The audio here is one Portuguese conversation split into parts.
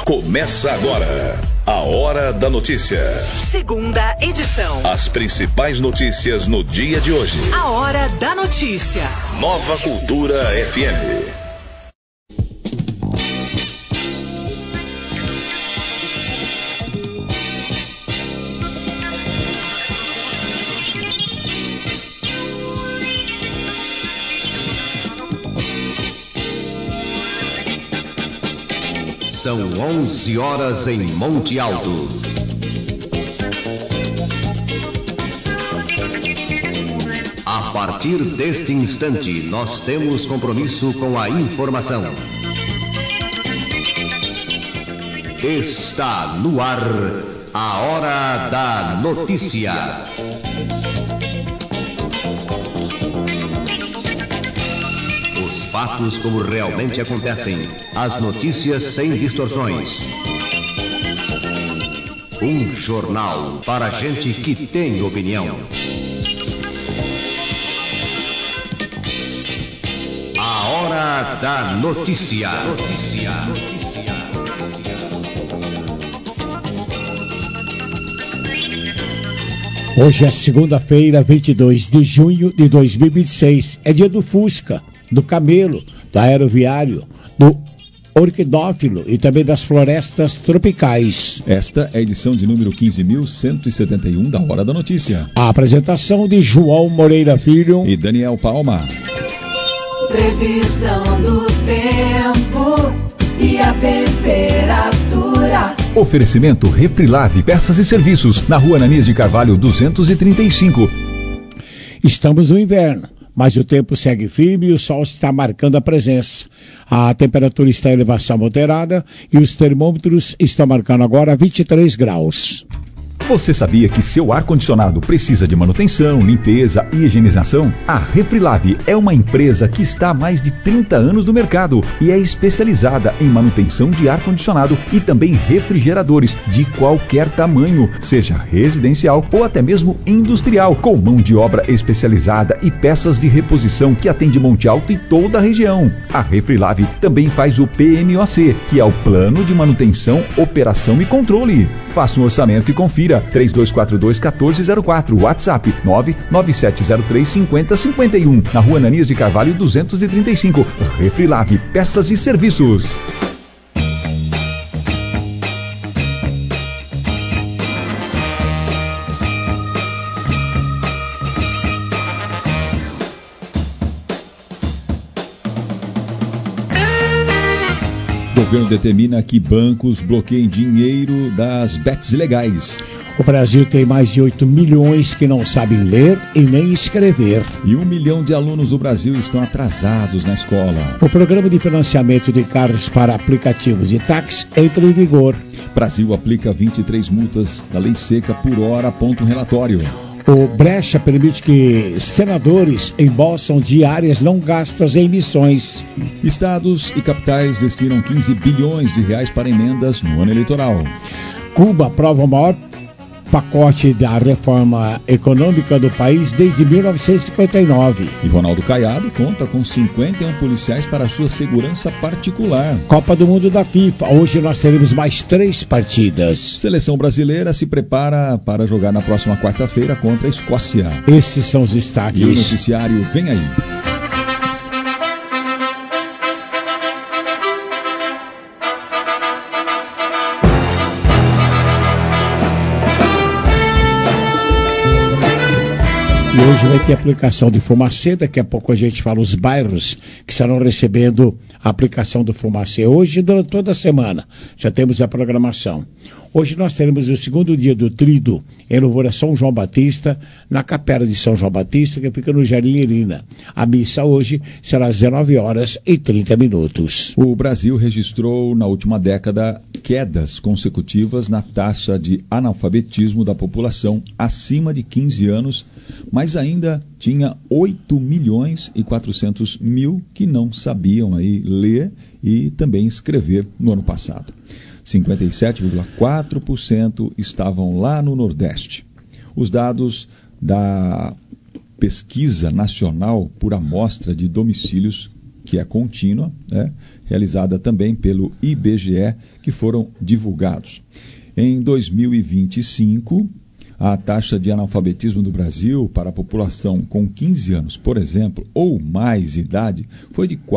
Começa agora a Hora da Notícia. Segunda edição. As principais notícias no dia de hoje. A Hora da Notícia. Nova Cultura FM. São 11 horas em Monte Alto. A partir deste instante, nós temos compromisso com a informação. Está no ar a Hora da Notícia. Fatos como realmente acontecem. As notícias sem distorções. Um jornal para gente que tem opinião. A Hora da Notícia. Hoje é segunda-feira, 22 de junho de 2026. É dia do Fusca, do camelo, do aeroviário, do orquidófilo e também das florestas tropicais. Esta é a edição de número 15.171 da Hora da Notícia. A apresentação de João Moreira Filho e Daniel Palma. Previsão do tempo e a temperatura. Oferecimento Refrilave, peças e serviços, na Rua Ananias de Carvalho 235. Estamos no inverno, mas o tempo segue firme e o sol está marcando a presença. A temperatura está em elevação moderada e os termômetros estão marcando agora 23 graus. Você sabia que seu ar-condicionado precisa de manutenção, limpeza e higienização? A Refrilave é uma empresa que está há mais de 30 anos no mercado e é especializada em manutenção de ar-condicionado e também refrigeradores de qualquer tamanho, seja residencial ou até mesmo industrial, com mão de obra especializada e peças de reposição que atende Monte Alto e toda a região. A Refrilave também faz o PMOC, que é o Plano de Manutenção, Operação e Controle. Faça um orçamento e confira. 3242-1404, WhatsApp 99703-5051, na Rua Ananias de Carvalho 235. Refrilave, peças e serviços. O governo determina que bancos bloqueiem dinheiro das bets ilegais. O Brasil tem mais de 8 milhões que não sabem ler e nem escrever. E 1 milhão de alunos do Brasil estão atrasados na escola. O programa de financiamento de carros para aplicativos e táxi entra em vigor. Brasil aplica 23 multas da lei seca por hora, aponta um relatório. O Brecha permite que senadores embolsam diárias não gastas em missões. Estados e capitais destinam 15 bilhões de reais para emendas no ano eleitoral. Cuba aprova o maior pacote da reforma econômica do país desde 1959. E Ronaldo Caiado conta com 51 policiais para sua segurança particular. Copa do Mundo da FIFA. Hoje nós teremos mais 3 partidas. Seleção brasileira se prepara para jogar na próxima quarta-feira contra a Escócia. Esses são os destaques. E o noticiário vem aí. E hoje vai ter aplicação de Fumacê, daqui a pouco a gente fala os bairros que estarão recebendo a aplicação do Fumacê. Hoje, durante toda a semana, já temos a programação. Hoje nós teremos o segundo dia do Tríduo em louvor a São João Batista, na Capela de São João Batista, que fica no Jardim Irina. A missa hoje será às 19h30. O Brasil registrou na última década quedas consecutivas na taxa de analfabetismo da população acima de 15 anos, mas ainda tinha 8.400.000 que não sabiam aí ler e também escrever no ano passado. 57,4% estavam lá no Nordeste. Os dados da Pesquisa Nacional por Amostra de Domicílios que é contínua, né, realizada também pelo IBGE, que foram divulgados. Em 2025, a taxa de analfabetismo do Brasil para a população com 15 anos, por exemplo, ou mais idade, foi de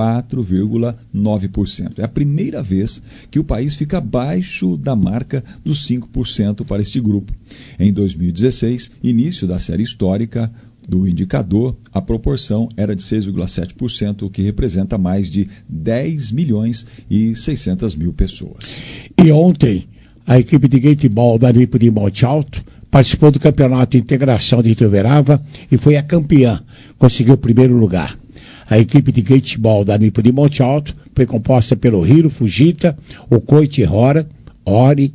4,9%. É a primeira vez que o país fica abaixo da marca dos 5% para este grupo. Em 2016, início da série histórica do indicador, a proporção era de 6,7%, o que representa mais de 10 milhões e 600 mil pessoas. E ontem, a equipe de Gateball da Nipo de Monte Alto participou do Campeonato de Integração de Ituverava e foi a campeã, conseguiu o primeiro lugar. A equipe de Gateball da Nipo de Monte Alto foi composta pelo Hiro Fujita, o Koichi Ori,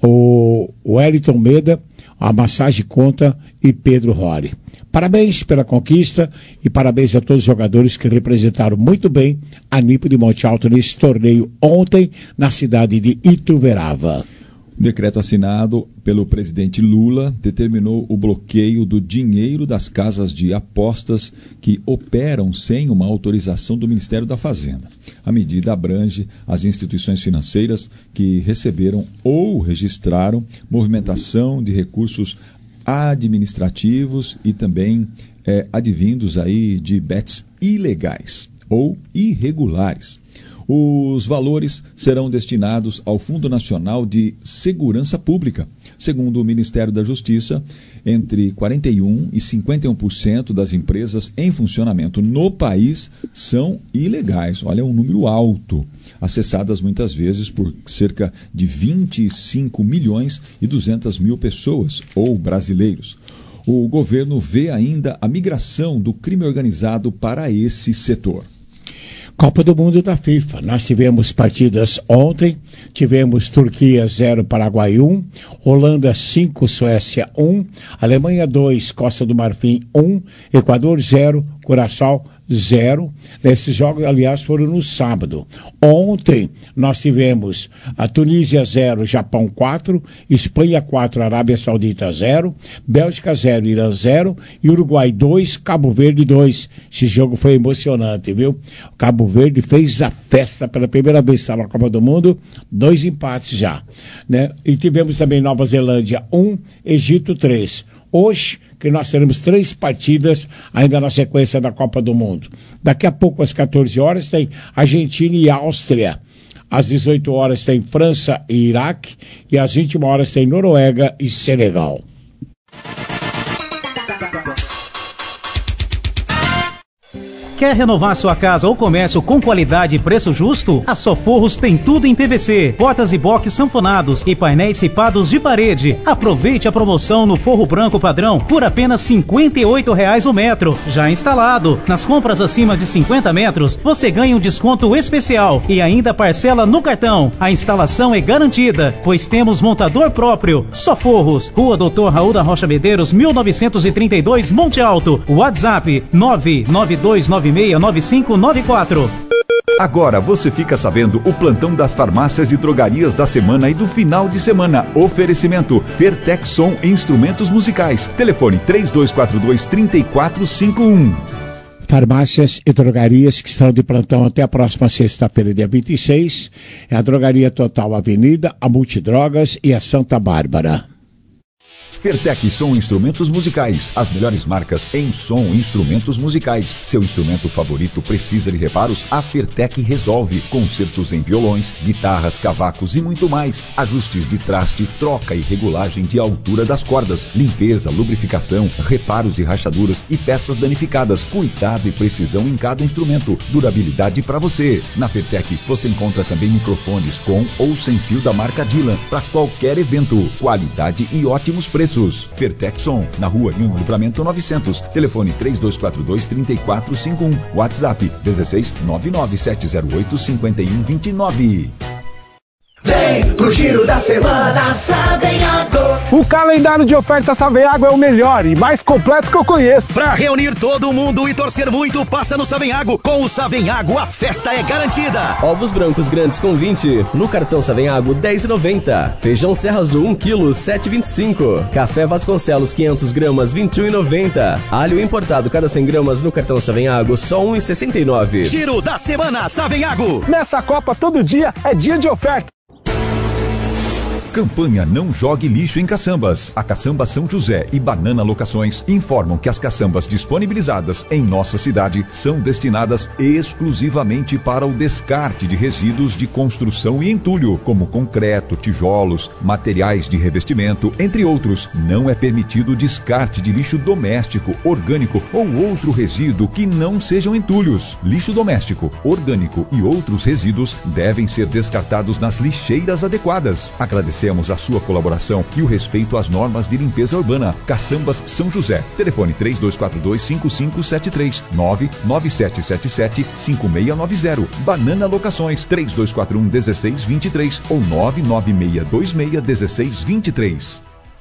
o Wellington Meda, a Massagem Conta e Pedro Rory. Parabéns pela conquista e parabéns a todos os jogadores que representaram muito bem a Nipo de Monte Alto nesse torneio ontem na cidade de Ituverava. O decreto assinado pelo presidente Lula determinou o bloqueio do dinheiro das casas de apostas que operam sem uma autorização do Ministério da Fazenda. A medida abrange as instituições financeiras que receberam ou registraram movimentação de recursos administrativos e também advindos aí de bets ilegais ou irregulares. Os valores serão destinados ao Fundo Nacional de Segurança Pública. Segundo o Ministério da Justiça, entre 41% e 51% das empresas em funcionamento no país são ilegais. Olha, é um número alto, acessadas muitas vezes por cerca de 25 milhões e 200 mil pessoas ou brasileiros. O governo vê ainda a migração do crime organizado para esse setor. Copa do Mundo da FIFA. Nós tivemos partidas ontem, tivemos Turquia 0, Paraguai 1, Holanda 5, Suécia 1, Alemanha 2, Costa do Marfim 1, Equador 0, Curaçao 0. Esses jogos, aliás, foram no sábado. Ontem nós tivemos a Tunísia 0, Japão 4, Espanha 4, Arábia Saudita 0, Bélgica 0, Irã 0 e Uruguai 2, Cabo Verde 2. Esse jogo foi emocionante, viu? Cabo Verde fez a festa pela primeira vez na Copa do Mundo, 2 empates já, né? E tivemos também Nova Zelândia 1, Egito 3. Hoje, que nós teremos 3 partidas ainda na sequência da Copa do Mundo. Daqui a pouco, às 14 horas, tem Argentina e Áustria. Às 18 horas tem França e Iraque. E às 21 horas tem Noruega e Senegal. Quer renovar sua casa ou comércio com qualidade e preço justo? A Soforros tem tudo em PVC, portas e box sanfonados e painéis ripados de parede. Aproveite a promoção no forro branco padrão por apenas R$ 58,00 o metro, já instalado. Nas compras acima de 50 metros, você ganha um desconto especial e ainda parcela no cartão. A instalação é garantida, pois temos montador próprio. Soforros, Rua Doutor Raul da Rocha Medeiros, 1932, Monte Alto. WhatsApp 992969594. Agora você fica sabendo o plantão das farmácias e drogarias da semana e do final de semana. Oferecimento Vertexson Instrumentos Musicais. Telefone 3242-3451. Farmácias e drogarias que estão de plantão até a próxima sexta-feira, dia 26. É a Drogaria Total Avenida, a Multidrogas e a Santa Bárbara. Fertec Som Instrumentos Musicais, as melhores marcas em som e instrumentos musicais. Seu instrumento favorito precisa de reparos? A Fertec resolve. Concertos em violões, guitarras, cavacos e muito mais. Ajustes de traste, troca e regulagem de altura das cordas, limpeza, lubrificação, reparos de rachaduras e peças danificadas. Cuidado e precisão em cada instrumento. Durabilidade para você. Na Fertec você encontra também microfones com ou sem fio da marca Dylan para qualquer evento. Qualidade e ótimos preços. Fertexson, na Rua Rio Livramento 900. Telefone 3242-3451. WhatsApp 16 99708-5129. Vem pro Giro da Semana Savenhago. O calendário de ofertas Savenhago é o melhor e mais completo que eu conheço. Pra reunir todo mundo e torcer muito, passa no Savenhago. Com o Savenhago, a festa é garantida. Ovos brancos grandes com 20, no cartão Savenhago, R$10,90. Feijão Serra Azul, 1 kg, R$7,25. Café Vasconcelos, 500 gramas, R$21,90. Alho importado, cada 100 gramas, no cartão Savenhago, só R$1,69. Giro da Semana Savenhago. Nessa Copa, todo dia é dia de oferta. Campanha Não Jogue Lixo em Caçambas. A Caçamba São José e Banana Locações informam que as caçambas disponibilizadas em nossa cidade são destinadas exclusivamente para o descarte de resíduos de construção e entulho, como concreto, tijolos, materiais de revestimento, entre outros. Não é permitido o descarte de lixo doméstico, orgânico ou outro resíduo que não sejam entulhos. Lixo doméstico, orgânico e outros resíduos devem ser descartados nas lixeiras adequadas. Agradecemos a sua colaboração e o respeito às normas de limpeza urbana. Caçambas São José. Telefone 3242-5573, 99777-5690. Banana Locações 3241-1623 ou 99626-1623.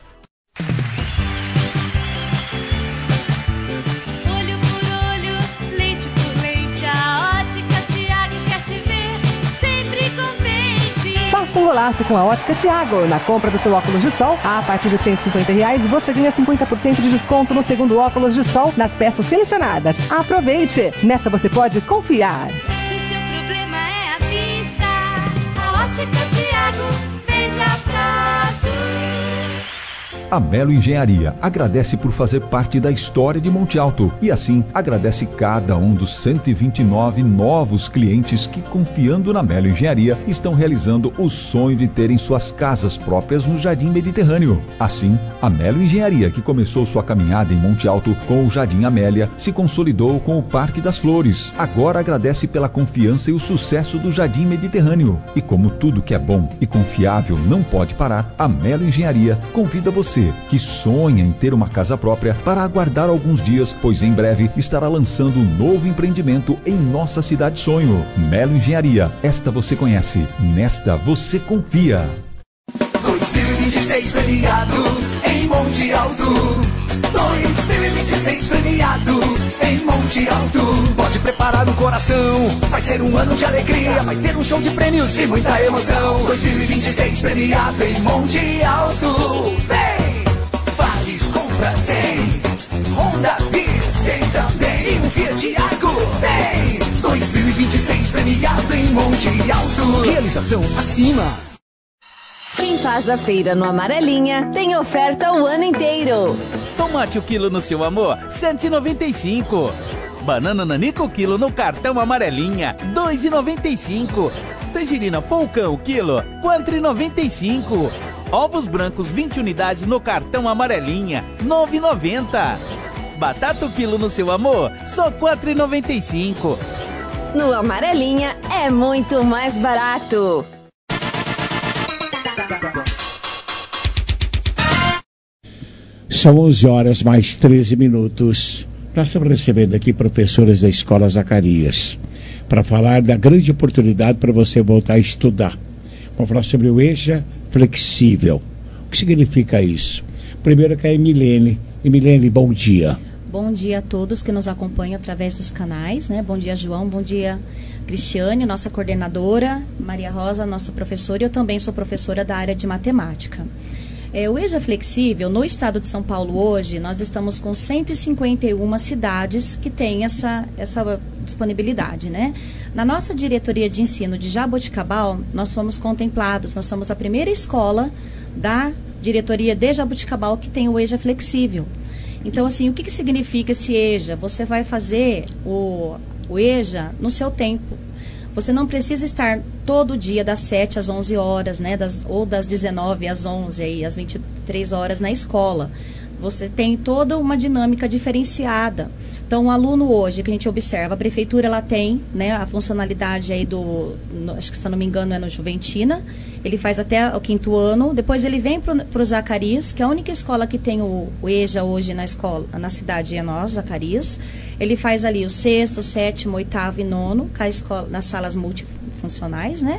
Faça um golaço com a Ótica Thiago. Na compra do seu óculos de sol, a partir de R$150, você ganha 50% de desconto no segundo óculos de sol nas peças selecionadas. Aproveite! Nessa você pode confiar. Se seu problema é a vista, a Ótica Thiago vende a prazo. A Melo Engenharia agradece por fazer parte da história de Monte Alto e assim agradece cada um dos 129 novos clientes que, confiando na Melo Engenharia, estão realizando o sonho de terem suas casas próprias no Jardim Mediterrâneo. Assim, a Melo Engenharia, que começou sua caminhada em Monte Alto com o Jardim Amélia, se consolidou com o Parque das Flores. Agora agradece pela confiança e o sucesso do Jardim Mediterrâneo. E como tudo que é bom e confiável não pode parar, a Melo Engenharia convida você que sonha em ter uma casa própria para aguardar alguns dias, pois em breve estará lançando um novo empreendimento em nossa cidade sonho. Melo Engenharia, esta você conhece, nesta você confia. 2026 premiado em Monte Alto. 2026 premiado em Monte Alto. Pode preparar o coração, vai ser um ano de alegria, vai ter um show de prêmios e muita emoção. 2026 premiado em Monte Alto. Vem! Vales compras em Honda Bis, tem também um Fiat Argo. Vem! 2026 premiado em Monte Alto. Realização acima. Quem faz a feira no Amarelinha tem oferta o ano inteiro. Tomate o quilo no seu amor, R$195. Banana nanica o quilo no cartão Amarelinha, R$2,95. Tangerina polcão o quilo, R$4,95. Ovos brancos 20 unidades no cartão Amarelinha, R$9,90. Batata o quilo no seu amor, só R$4,95. No Amarelinha é muito mais barato. São 11 horas mais 13 minutos. Nós estamos recebendo aqui professores da Escola Zacarias para falar da grande oportunidade para você voltar a estudar. Vamos falar sobre o EJA flexível. O que significa isso? Primeiro que é a Emilene. Emilene, bom dia. Bom dia a todos que nos acompanham através dos canais, né? Bom dia, João. Bom dia, Cristiane, nossa coordenadora. Maria Rosa, nossa professora. E eu também sou professora da área de matemática. O EJA Flexível, no estado de São Paulo hoje, nós estamos com 151 cidades que têm essa disponibilidade, né? Na nossa diretoria de ensino de Jaboticabal, nós fomos contemplados, nós somos a primeira escola da diretoria de Jaboticabal que tem o EJA Flexível. Então, assim, o que significa esse EJA? Você vai fazer o EJA no seu tempo. Você não precisa estar todo dia das 7 às 11 horas, né? Ou das 19 às 11, aí, às 23 horas na escola. Você tem toda uma dinâmica diferenciada. Então, o aluno hoje, que a gente observa, a prefeitura ela tem, né, a funcionalidade aí acho que se eu não me engano é no Juventina, ele faz até o 5º ano, depois ele vem para o Zacarias, que é a única escola que tem o EJA hoje na cidade é nós, Zacarias. Ele faz ali o 6º, 7º, 8º e 9º, nas salas multifuncionais, né?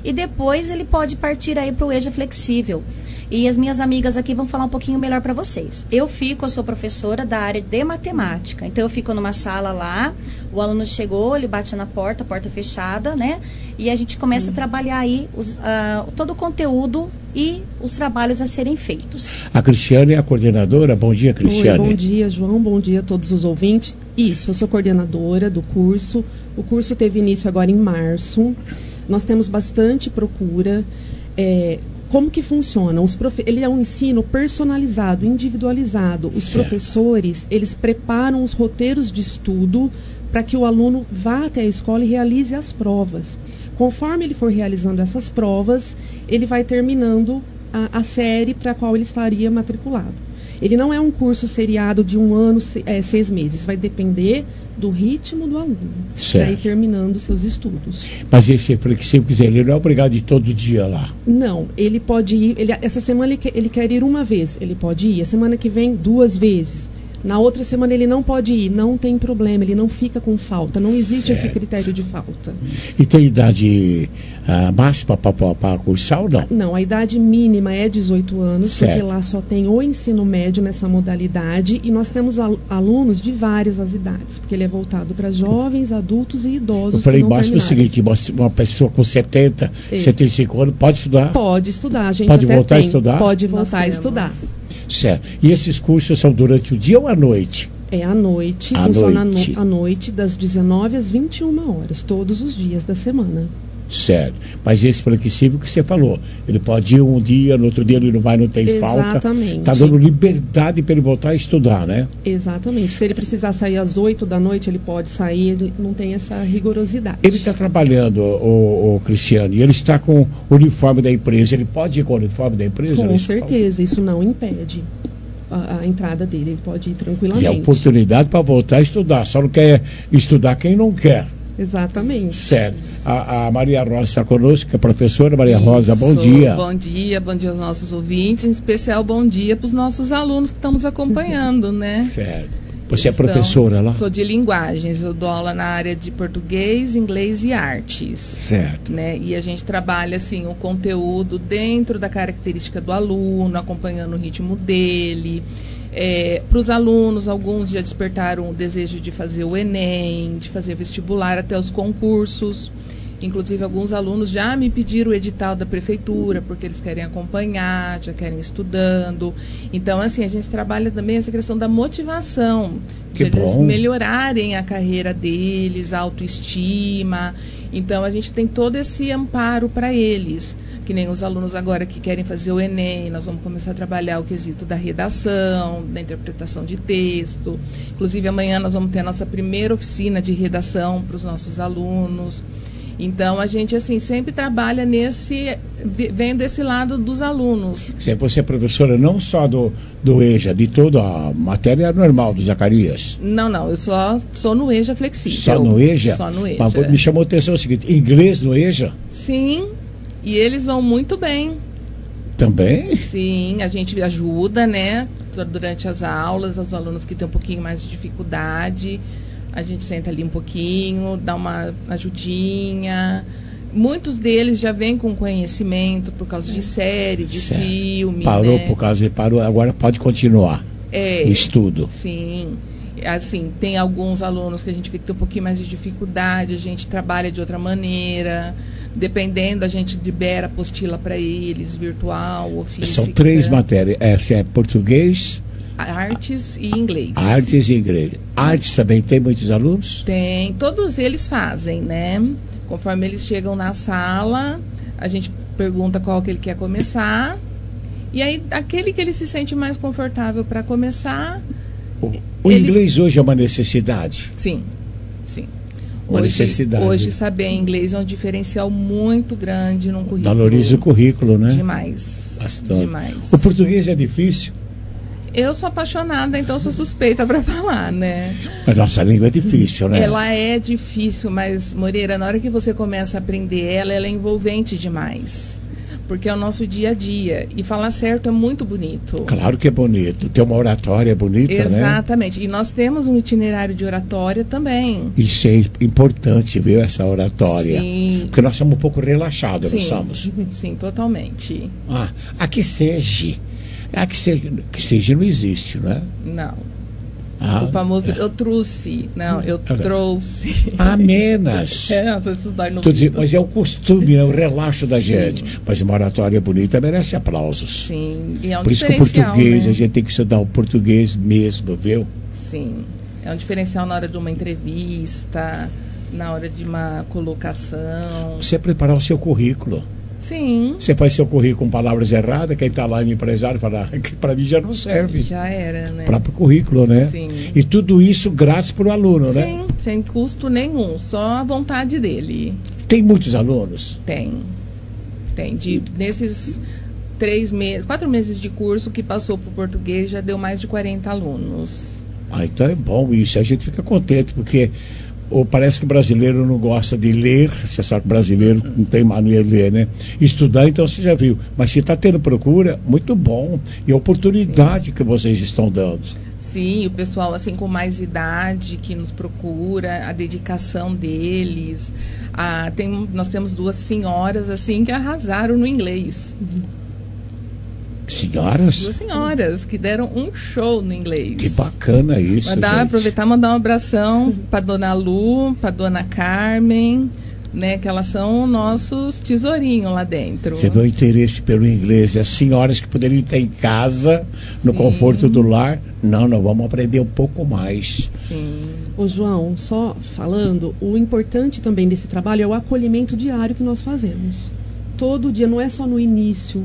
e depois ele pode partir aí para o EJA flexível. E as minhas amigas aqui vão falar um pouquinho melhor para vocês. Eu sou professora da área de matemática. Então, eu fico numa sala lá, o aluno chegou, ele bate na porta, a porta fechada, né? E a gente começa a trabalhar aí todo o conteúdo e os trabalhos a serem feitos. A Cristiane é a coordenadora. Bom dia, Cristiane. Oi, bom dia, João. Bom dia a todos os ouvintes. Isso, eu sou coordenadora do curso. O curso teve início agora em março. Nós temos bastante procura. Como que funciona? Ele é um ensino personalizado, individualizado. Os professores, eles preparam os roteiros de estudo para que o aluno vá até a escola e realize as provas. Conforme ele for realizando essas provas, ele vai terminando a série para a qual ele estaria matriculado. Ele não é um curso seriado de 1 ano, 6 meses. Vai depender do ritmo do aluno. Para ir terminando seus estudos. Mas esse é flexível, quer dizer, ele não é obrigado a ir todo dia lá? Não, ele pode ir. Essa semana ele quer ir uma vez, ele pode ir. A semana que vem, 2 vezes. Na outra semana ele não pode ir, não tem problema, ele não fica com falta, não existe esse critério de falta. E tem idade máxima para cursar ou não? Não, a idade mínima é 18 anos, porque lá só tem o ensino médio nessa modalidade e nós temos alunos de várias as idades, porque ele é voltado para jovens, adultos e idosos. Eu falei máximo é o seguinte, uma pessoa com 70, 75 anos pode estudar? Pode estudar, a gente pode voltar a estudar? Pode voltar a estudar. Certo. E esses cursos são durante o dia ou à noite? É à noite, funciona à noite, das 19 às 21 horas, todos os dias da semana. Certo. Mas esse flexível que você falou, ele pode ir um dia, no outro dia ele não vai, não tem falta. Exatamente. Está dando liberdade para ele voltar a estudar, né? Exatamente. Se ele precisar sair às 8 da noite, ele pode sair, ele não tem essa rigorosidade. Ele está trabalhando, o Cristiano, e ele está com o uniforme da empresa. Ele pode ir com o uniforme da empresa? Com certeza, isso não impede a entrada dele, ele pode ir tranquilamente. E a oportunidade para voltar a estudar, só não quer estudar quem não quer. Exatamente. Certo. A Maria Rosa está conosco, que é a professora Maria Rosa, bom dia. Bom dia aos nossos ouvintes, em especial bom dia para os nossos alunos que estão nos acompanhando, né? Certo. Você é professora lá? Sou de linguagens, eu dou aula na área de português, inglês e artes. Certo. Né? E a gente trabalha assim, o conteúdo dentro da característica do aluno, acompanhando o ritmo dele. Para os alunos, alguns já despertaram o desejo de fazer o Enem, de fazer vestibular, até os concursos. Inclusive, alguns alunos já me pediram o edital da prefeitura, porque eles querem acompanhar, já querem ir estudando. Então, assim, a gente trabalha também essa questão da motivação, de eles melhorarem a carreira deles, a autoestima. Então, a gente tem todo esse amparo para eles. Que nem os alunos agora que querem fazer o Enem, nós vamos começar a trabalhar o quesito da redação, da interpretação de texto. Inclusive, amanhã nós vamos ter a nossa primeira oficina de redação para os nossos alunos. Então, a gente, assim, sempre trabalha vendo esse lado dos alunos. Você é professora não só do EJA, de toda a matéria normal do Zacarias? Não, eu só sou no EJA flexível. Só no EJA? Só no EJA. Mas me chamou a atenção o seguinte, inglês no EJA? Sim, e eles vão muito bem. Também? Sim, a gente ajuda, né, durante as aulas, os alunos que têm um pouquinho mais de dificuldade. A gente senta ali um pouquinho, dá uma ajudinha. Muitos deles já vêm com conhecimento por causa de série, de filme. Parou, né? por causa de parou, agora pode continuar o estudo. Sim. Assim, tem alguns alunos que a gente vê que tem um pouquinho mais de dificuldade, a gente trabalha de outra maneira. Dependendo, a gente libera apostila para eles, virtual ou física. São 3 matérias. É português... Artes e inglês. Artes e inglês. Artes também tem muitos alunos? Tem, todos eles fazem, né? Conforme eles chegam na sala, a gente pergunta qual que ele quer começar. E aí, aquele que ele se sente mais confortável para começar... O inglês hoje é uma necessidade? Sim, sim. Uma necessidade. Hoje saber inglês é um diferencial muito grande num currículo. Valoriza o currículo, né? Demais. Bastante. Demais. O português é difícil? Eu sou apaixonada, então sou suspeita para falar, né? A nossa língua é difícil, né? Ela é difícil, mas, Moreira, na hora que você começa a aprender ela é envolvente demais. porque é o nosso dia a dia. E falar certo é muito bonito. Claro que é bonito. Ter uma oratória bonita, Exatamente. E nós temos um itinerário de oratória também. Isso é importante, viu, essa oratória. Sim. Porque nós somos um pouco relaxados, não somos? Sim, totalmente. A que seja não existe, né? Não. O famoso eu trouxe. Não, eu trouxe. Amenas. Isso dói no mas é o costume, é o relaxo da gente. Mas uma oratória bonita merece aplausos. Sim, e é um Por isso que o português, a gente tem que estudar o português mesmo, viu? Sim, é um diferencial na hora de uma entrevista, na hora de uma colocação. Você preparar o seu currículo. Sim. Você faz seu currículo com palavras erradas, quem está lá no empresário fala que para mim já não serve. Já era, né? Próprio currículo, né? Sim. E tudo isso grátis para o aluno, né? Sim, sem custo nenhum, só a vontade dele. Tem muitos alunos? Tem. Nesses 4 meses de curso que passou para o português, já deu mais de 40 alunos. Então é bom isso, a gente fica contente, porque parece que o brasileiro não gosta de ler. Você sabe que o brasileiro não tem mania de ler, né? Estudar, então você já viu. Mas se está tendo procura, muito bom. E a oportunidade que vocês estão dando. Sim, o pessoal assim com mais idade que nos procura, a dedicação deles. Nós temos 2 senhoras assim que arrasaram no inglês. Senhoras? 2 senhoras que deram um show no inglês. Que bacana isso, aproveitar e mandar um abração para dona Lu, para dona Carmen, né, que elas são nossos tesourinhos lá dentro. Você vê o interesse pelo inglês. As senhoras que poderiam estar em casa, no conforto do lar, nós vamos aprender um pouco mais. Sim. Ô João, só falando, o importante também desse trabalho é o acolhimento diário que nós fazemos. Todo dia, não é só no início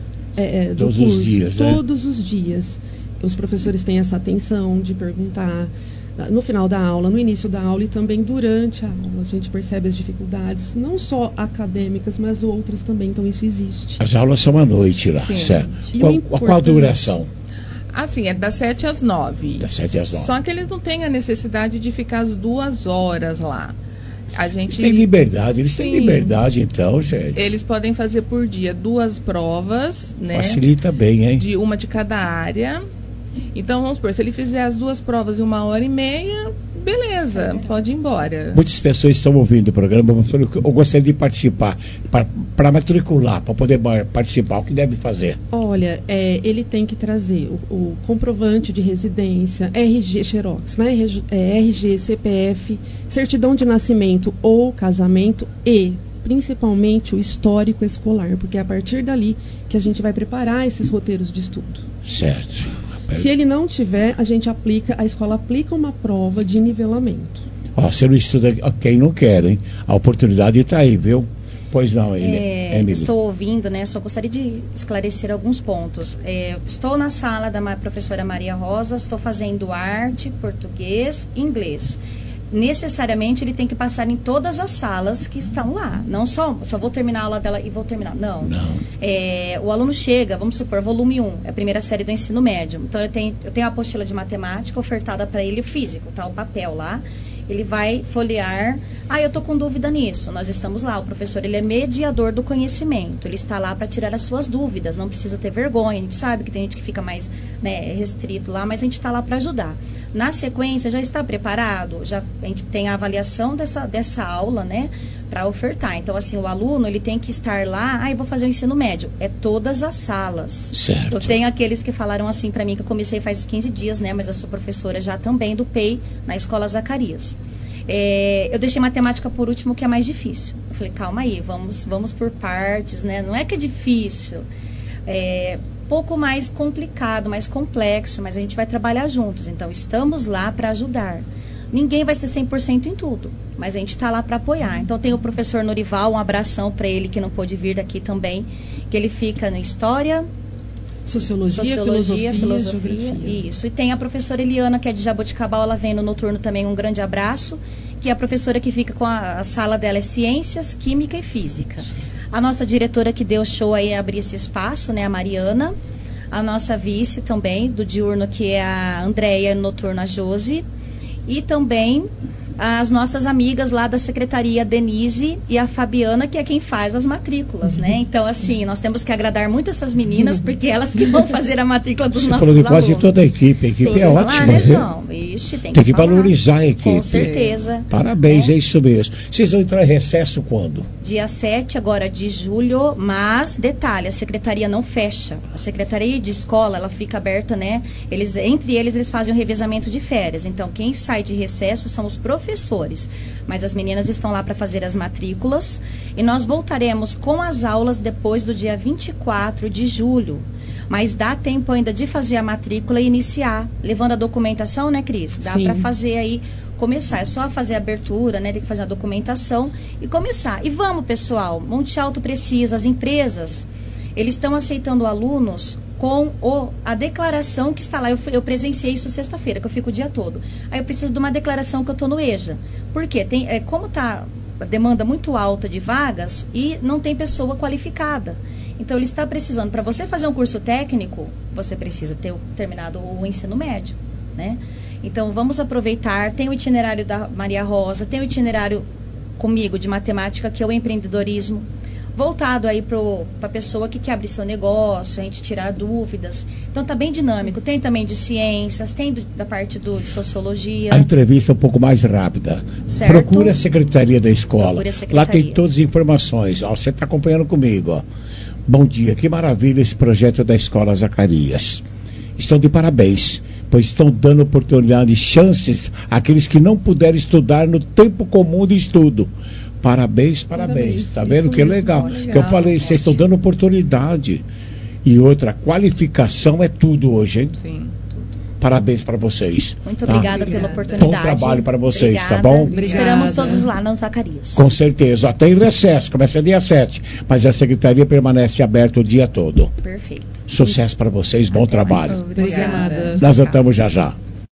do todos curso, os dias, todos os dias. Os professores têm essa atenção de perguntar no final da aula, no início da aula e também durante a aula. A gente percebe as dificuldades, não só acadêmicas, mas outras também, então isso existe. As aulas são à noite lá, Sim. certo? Qual a duração? Assim, é das 7 às 9. Das 7 às 9. Só que eles não têm a necessidade de ficar as 2 horas lá. A gente tem liberdade, eles têm liberdade então, gente. Eles podem fazer por dia 2 provas, né? Facilita bem, hein? Uma de cada área. Então, vamos supor, se ele fizer as 2 provas em 1h30, beleza, pode ir embora. Muitas pessoas estão ouvindo o programa, eu gostaria de participar, para matricular, para poder participar, o que deve fazer? Olha, ele tem que trazer o comprovante de residência, RG Xerox, né? RG, CPF, certidão de nascimento ou casamento e principalmente o histórico escolar, porque é a partir dali que a gente vai preparar esses roteiros de estudo. Certo. Se ele não tiver, a escola aplica uma prova de nivelamento. Você não estuda quem não quer, hein? A oportunidade está aí, viu? Pois não, Emily. Estou ouvindo, né? Só gostaria de esclarecer alguns pontos. Estou na sala da professora Maria Rosa, estou fazendo arte, português, inglês. Necessariamente ele tem que passar em todas as salas que estão lá. Não só vou terminar a aula dela e vou terminar. Não. O aluno chega, vamos supor, volume 1, é a primeira série do ensino médio. Então eu tenho a apostila de matemática ofertada para ele físico, tá? O papel lá. Ele vai folhear. Eu tô com dúvida nisso. Nós estamos lá. O professor, ele é mediador do conhecimento. Ele está lá para tirar as suas dúvidas. Não precisa ter vergonha. A gente sabe que tem gente que fica mais, né, restrito lá, mas a gente está lá para ajudar. Na sequência, já está preparado? A gente tem a avaliação dessa aula, né, para ofertar. Então, assim, o aluno, ele tem que estar lá. Eu vou fazer o ensino médio. É todas as salas. Certo. Eu tenho aqueles que falaram assim para mim, que eu comecei faz 15 dias, né, mas eu sou professora já também do PEI, na Escola Zacarias. Eu deixei matemática por último, que é mais difícil. Eu falei, calma aí, vamos por partes, né? Não é que é difícil, pouco mais complicado, mais complexo, mas a gente vai trabalhar juntos. Então, estamos lá para ajudar. Ninguém vai ser 100% em tudo, mas a gente está lá para apoiar. Então, tem o professor Norival, um abração para ele, que não pôde vir daqui também, que ele fica na História, Sociologia, Filosofia. Isso. E tem a professora Eliana, que é de Jaboticabal, ela vem no noturno também, um grande abraço, que é a professora que fica com a sala dela é Ciências, Química e Física. A nossa diretora que deu show aí abrir esse espaço, né, a Mariana. A nossa vice também, do diurno, que é a Andréia, no noturno a Josi. E também as nossas amigas lá da secretaria, Denise e a Fabiana, que é quem faz as matrículas, né? Então, assim, nós temos que agradar muito essas meninas, porque elas que vão fazer a matrícula dos nossos alunos. Você falou de quase toda a equipe é ótima, né, João? Ixi, tem que valorizar a equipe. Com certeza. Parabéns, é isso mesmo. Vocês vão entrar em recesso quando? Dia 7 agora de julho, mas, detalhe, a secretaria não fecha. A secretaria de escola, ela fica aberta, né? Entre eles fazem um revezamento de férias. Então, quem sai de recesso são os professores, mas as meninas estão lá para fazer as matrículas e nós voltaremos com as aulas depois do dia 24 de julho. Mas dá tempo ainda de fazer a matrícula e iniciar, levando a documentação, né, Cris? Dá para fazer aí, começar. É só fazer a abertura, né? Tem que fazer a documentação e começar. E vamos, pessoal, Monte Alto precisa, as empresas, eles estão aceitando alunos com a declaração que está lá. Eu presenciei isso sexta-feira, que eu fico o dia todo. Aí eu preciso de uma declaração que eu estou no EJA. Por quê? Como está a demanda muito alta de vagas e não tem pessoa qualificada. Então, ele está precisando, para você fazer um curso técnico, você precisa ter terminado o ensino médio, né? Então, vamos aproveitar. Tem o itinerário da Maria Rosa, tem o itinerário comigo de matemática, que é o empreendedorismo, voltado aí para a pessoa que quer abrir seu negócio, a gente tirar dúvidas. Então, tá bem dinâmico. Tem também de ciências, tem da parte de sociologia. A entrevista é um pouco mais rápida. Certo. Procura a secretaria da escola. Procura a secretaria. Lá tem todas as informações. Ó, você está acompanhando comigo, ó. Bom dia, que maravilha esse projeto da Escola Zacarias. Estão de parabéns, pois estão dando oportunidade e chances àqueles que não puderam estudar no tempo comum de estudo. Parabéns. Tá vendo que legal? Que eu falei, vocês estão dando oportunidade. E outra, qualificação é tudo hoje, hein? Sim. Parabéns para vocês. Muito obrigada pela oportunidade. Bom trabalho para vocês, obrigada. tá bom? Obrigada. Esperamos todos lá no Zacarias. Com certeza. Até em recesso, começa dia 7. Mas a secretaria permanece aberta o dia todo. Perfeito. Sucesso para vocês, bom trabalho. Obrigada. Nós voltamos já.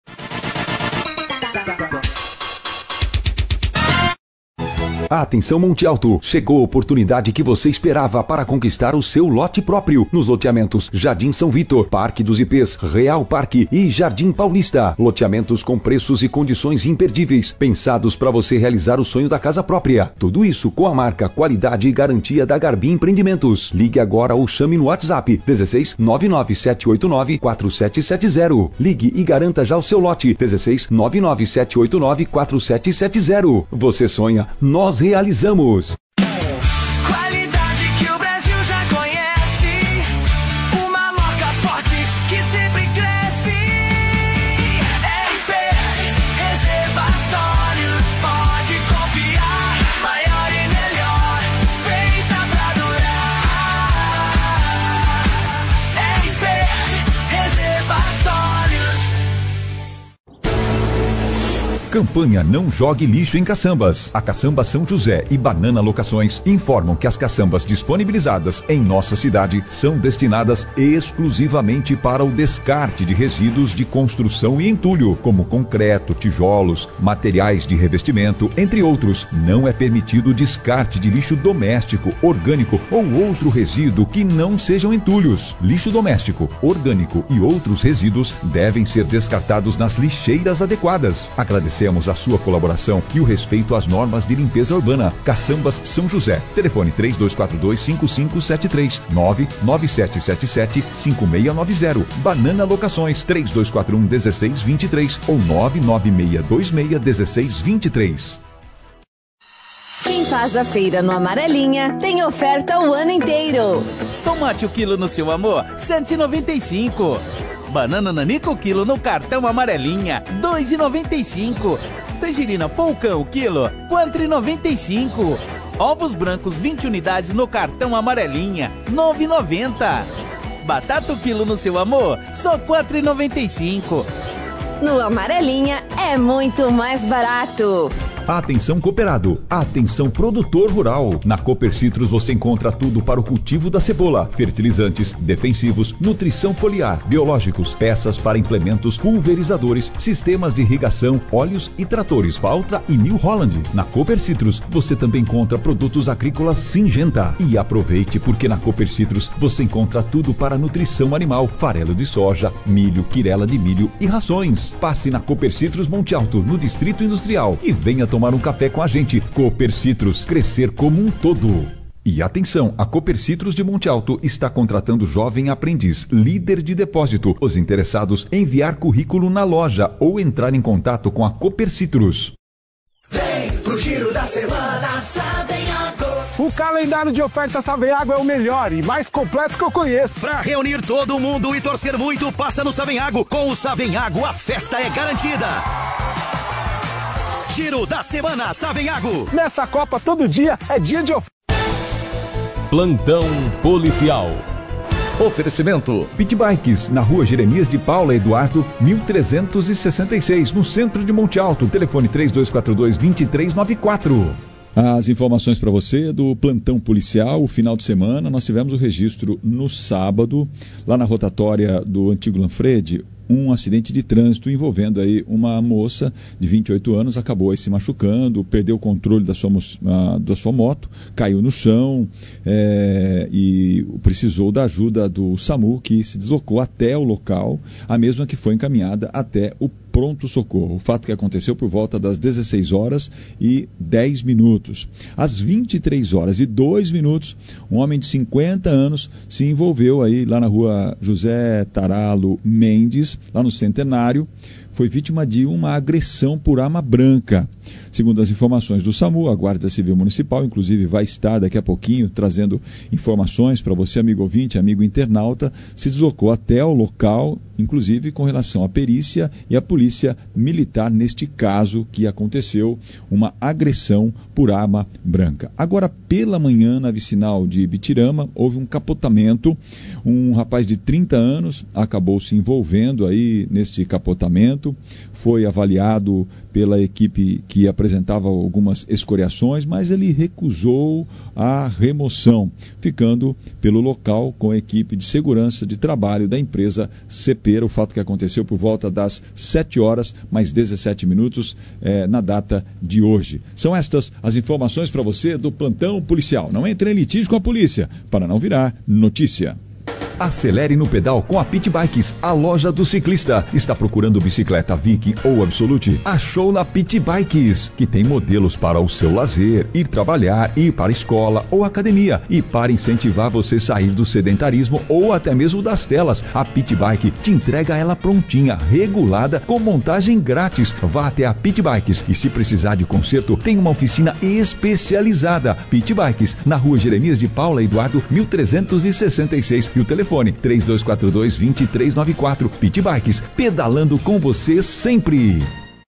Atenção Monte Alto, chegou a oportunidade que você esperava para conquistar o seu lote próprio nos loteamentos Jardim São Vitor, Parque dos IPs, Real Parque e Jardim Paulista. Loteamentos com preços e condições imperdíveis, pensados para você realizar o sonho da casa própria. Tudo isso com a marca, qualidade e garantia da Garbi Empreendimentos. Ligue agora ou chame no WhatsApp 16 99789 4770. Ligue e garanta já o seu lote 16 99789 4770. Você sonha, nós realizamos. Qualidade que o Brasil já conhece, uma marca forte que sempre cresce. RP Reservatórios, pode confiar, maior e melhor, feita pra durar. RP Reservatórios. Campanha Não Jogue Lixo em Caçambas. A Caçamba São José e Banana Locações informam que as caçambas disponibilizadas em nossa cidade são destinadas exclusivamente para o descarte de resíduos de construção e entulho, como concreto, tijolos, materiais de revestimento, entre outros. Não é permitido o descarte de lixo doméstico, orgânico ou outro resíduo que não sejam entulhos. Lixo doméstico, orgânico e outros resíduos devem ser descartados nas lixeiras adequadas. Agradecemos a sua colaboração e o respeito às normas de limpeza urbana. Caçambas São José. Telefone 3242-5573 99777-5690. Banana Locações 3241-1623 ou 99626-1623. Quem faz a feira no Amarelinha tem oferta o ano inteiro. Tomate o quilo no seu amor, 195. Banana nanico quilo no cartão Amarelinha, 2,95. Tangerina polcão quilo, 4,95. Ovos brancos 20 unidades no cartão Amarelinha, 9,90. Batata o quilo no seu amor, só 4,95. No Amarelinha é muito mais barato. Atenção cooperado, atenção produtor rural. Na Cooper Citrus você encontra tudo para o cultivo da cebola, fertilizantes, defensivos, nutrição foliar, biológicos, peças para implementos, pulverizadores, sistemas de irrigação, óleos e tratores Valtra e New Holland. Na Cooper Citrus você também encontra produtos agrícolas Syngenta. E aproveite porque na Cooper Citrus você encontra tudo para nutrição animal, farelo de soja, milho, quirela de milho e rações. Passe na Cooper Citrus Monte Alto, no Distrito Industrial, e venha tomar um café com a gente. Cooper Citrus, crescer como um todo. E atenção, a Cooper Citrus de Monte Alto está contratando jovem aprendiz, líder de depósito. Os interessados em enviar currículo na loja ou entrar em contato com a Cooper Citrus. Vem pro Giro da Semana Savenhago. O calendário de ofertas Savenhago é o melhor e mais completo que eu conheço. Pra reunir todo mundo e torcer muito, passa no Savenhago. Com o Savenhago, a festa é garantida. Giro da Semana Savenhago. Nessa Copa, todo dia é dia de oferta. Plantão Policial. Oferecimento Pit Bikes, na rua Jeremias de Paula Eduardo, 1366, no centro de Monte Alto. Telefone 3242-2394. As informações para você do plantão policial. O final de semana nós tivemos o registro no sábado, lá na rotatória do antigo Lanfredi, um acidente de trânsito envolvendo aí uma moça de 28 anos, acabou aí se machucando, perdeu o controle da sua moto, caiu no chão e precisou da ajuda do SAMU, que se deslocou até o local, a mesma que foi encaminhada até o pronto-socorro. O fato que aconteceu por volta das 16 horas e 10 minutos. Às 23 horas e 2 minutos, um homem de 50 anos se envolveu aí lá na rua José Taralo Mendes, lá no Centenário, foi vítima de uma agressão por arma branca. Segundo as informações do SAMU, a Guarda Civil Municipal, inclusive, vai estar daqui a pouquinho trazendo informações para você, amigo ouvinte, amigo internauta, se deslocou até o local, inclusive com relação à perícia e à polícia militar neste caso que aconteceu, uma agressão por arma branca. Agora, pela manhã, na vicinal de Ibitirama, houve um capotamento. Um rapaz de 30 anos acabou se envolvendo aí neste capotamento, foi avaliado pela equipe que apresentava algumas escoriações, mas ele recusou a remoção, ficando pelo local com a equipe de segurança de trabalho da empresa Cepera. O fato que aconteceu por volta das 7 horas, mais 17 minutos, na data de hoje. São estas as informações para você do plantão policial. Não entre em litígio com a polícia, para não virar notícia. Acelere no pedal com a Pit Bikes, a loja do ciclista. Está procurando bicicleta Viking ou Absolute? Achou na Pit Bikes, que tem modelos para o seu lazer, ir trabalhar, ir para a escola ou academia. E para incentivar você a sair do sedentarismo ou até mesmo das telas, a Pit Bike te entrega ela prontinha, regulada, com montagem grátis. Vá até a Pit Bikes e se precisar de conserto, tem uma oficina especializada. Pit Bikes, na rua Jeremias de Paula Eduardo, 1366. E o telefone 3242-2394. Pit Bikes, pedalando com você sempre.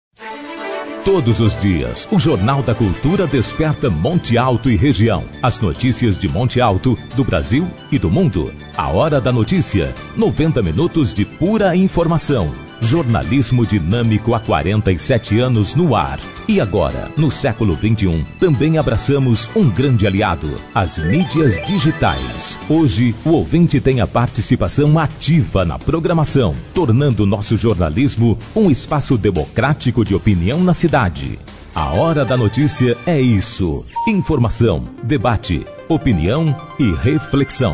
Todos os dias, o Jornal da Cultura desperta Monte Alto e região. As notícias de Monte Alto, do Brasil e do mundo. A Hora da Notícia. 90 minutos de pura informação. Jornalismo dinâmico há 47 anos no ar. E agora, no século XXI, também abraçamos um grande aliado, as mídias digitais. Hoje, o ouvinte tem a participação ativa na programação, tornando nosso jornalismo um espaço democrático de opinião na cidade. A Hora da Notícia é isso. Informação, debate, opinião e reflexão.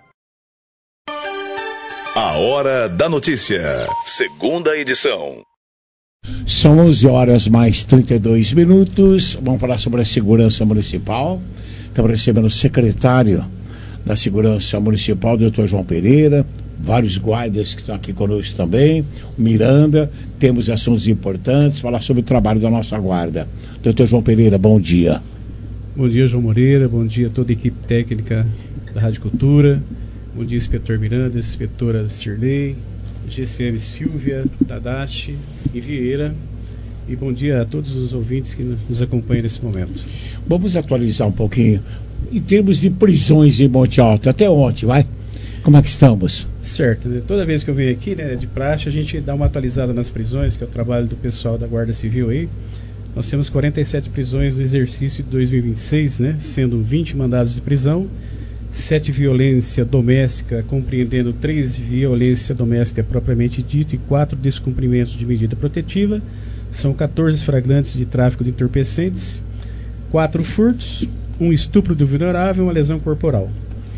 A Hora da Notícia, segunda edição. São 11 horas mais 32 minutos. Vamos falar sobre a segurança municipal. Estamos recebendo o secretário da Segurança Municipal, Dr. João Pereira, vários guardas que estão aqui conosco também, o Miranda. Temos assuntos importantes, falar sobre o trabalho da nossa guarda. Dr. João Pereira, bom dia. Bom dia, João Moreira, bom dia a toda a equipe técnica da Rádio Cultura. Bom dia, inspetor Miranda, inspetora Cirlei, GCM Silvia, Tadashi e Vieira. E bom dia a todos os ouvintes que nos acompanham nesse momento. Vamos atualizar um pouquinho em termos de prisões em Monte Alto. Até ontem, vai? Como é que estamos? Certo, né? Toda vez que eu venho aqui, né, de praxe, a gente dá uma atualizada nas prisões, que é o trabalho do pessoal da Guarda Civil aí. Nós temos 47 prisões no exercício de 2026, né? Sendo 20 mandados de prisão, 7 violência doméstica, compreendendo 3 violência doméstica propriamente dita e 4 descumprimentos de medida protetiva. São 14 flagrantes de tráfico de entorpecentes, 4 furtos, 1 estupro do vulnerável e uma lesão corporal.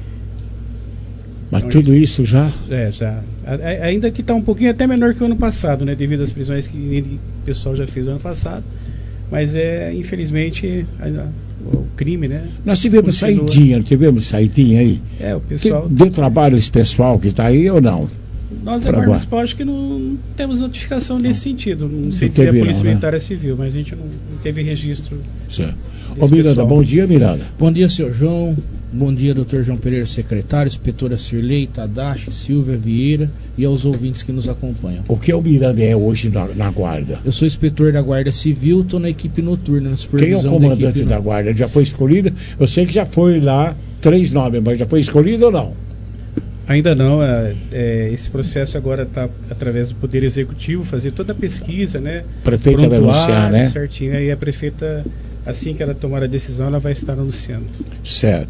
Mas então, tudo isso já? Já. Ainda que está um pouquinho até menor que o ano passado, né? Devido às prisões que o pessoal já fez no ano passado. Mas infelizmente, o crime, né? Nós tivemos saidinha aí? O pessoal... Deu trabalho esse pessoal que está aí ou não? Nós da Guarda Municipal acho que não temos notificação nesse sentido. Não sei se é a Polícia Militar, Civil, mas a gente não teve registro. Certo. Ô Miranda, bom dia, Miranda. Bom dia, senhor João. Bom dia, doutor João Pereira, secretário, inspetora Cirlei, Tadashi, Silvia Vieira e aos ouvintes que nos acompanham. O que o Miranda é hoje na Guarda? Eu sou inspetor da Guarda Civil, estou na equipe noturna, na supervisão. Quem é o comandante da Guarda? Já foi escolhido? Eu sei que já foi lá 3 nomes, mas já foi escolhido ou não? Ainda não. Esse processo agora está através do Poder Executivo, fazer toda a pesquisa, né? A prefeita vai anunciar, né? Certinho, aí a prefeita... Assim que ela tomar a decisão, ela vai estar anunciando. Certo.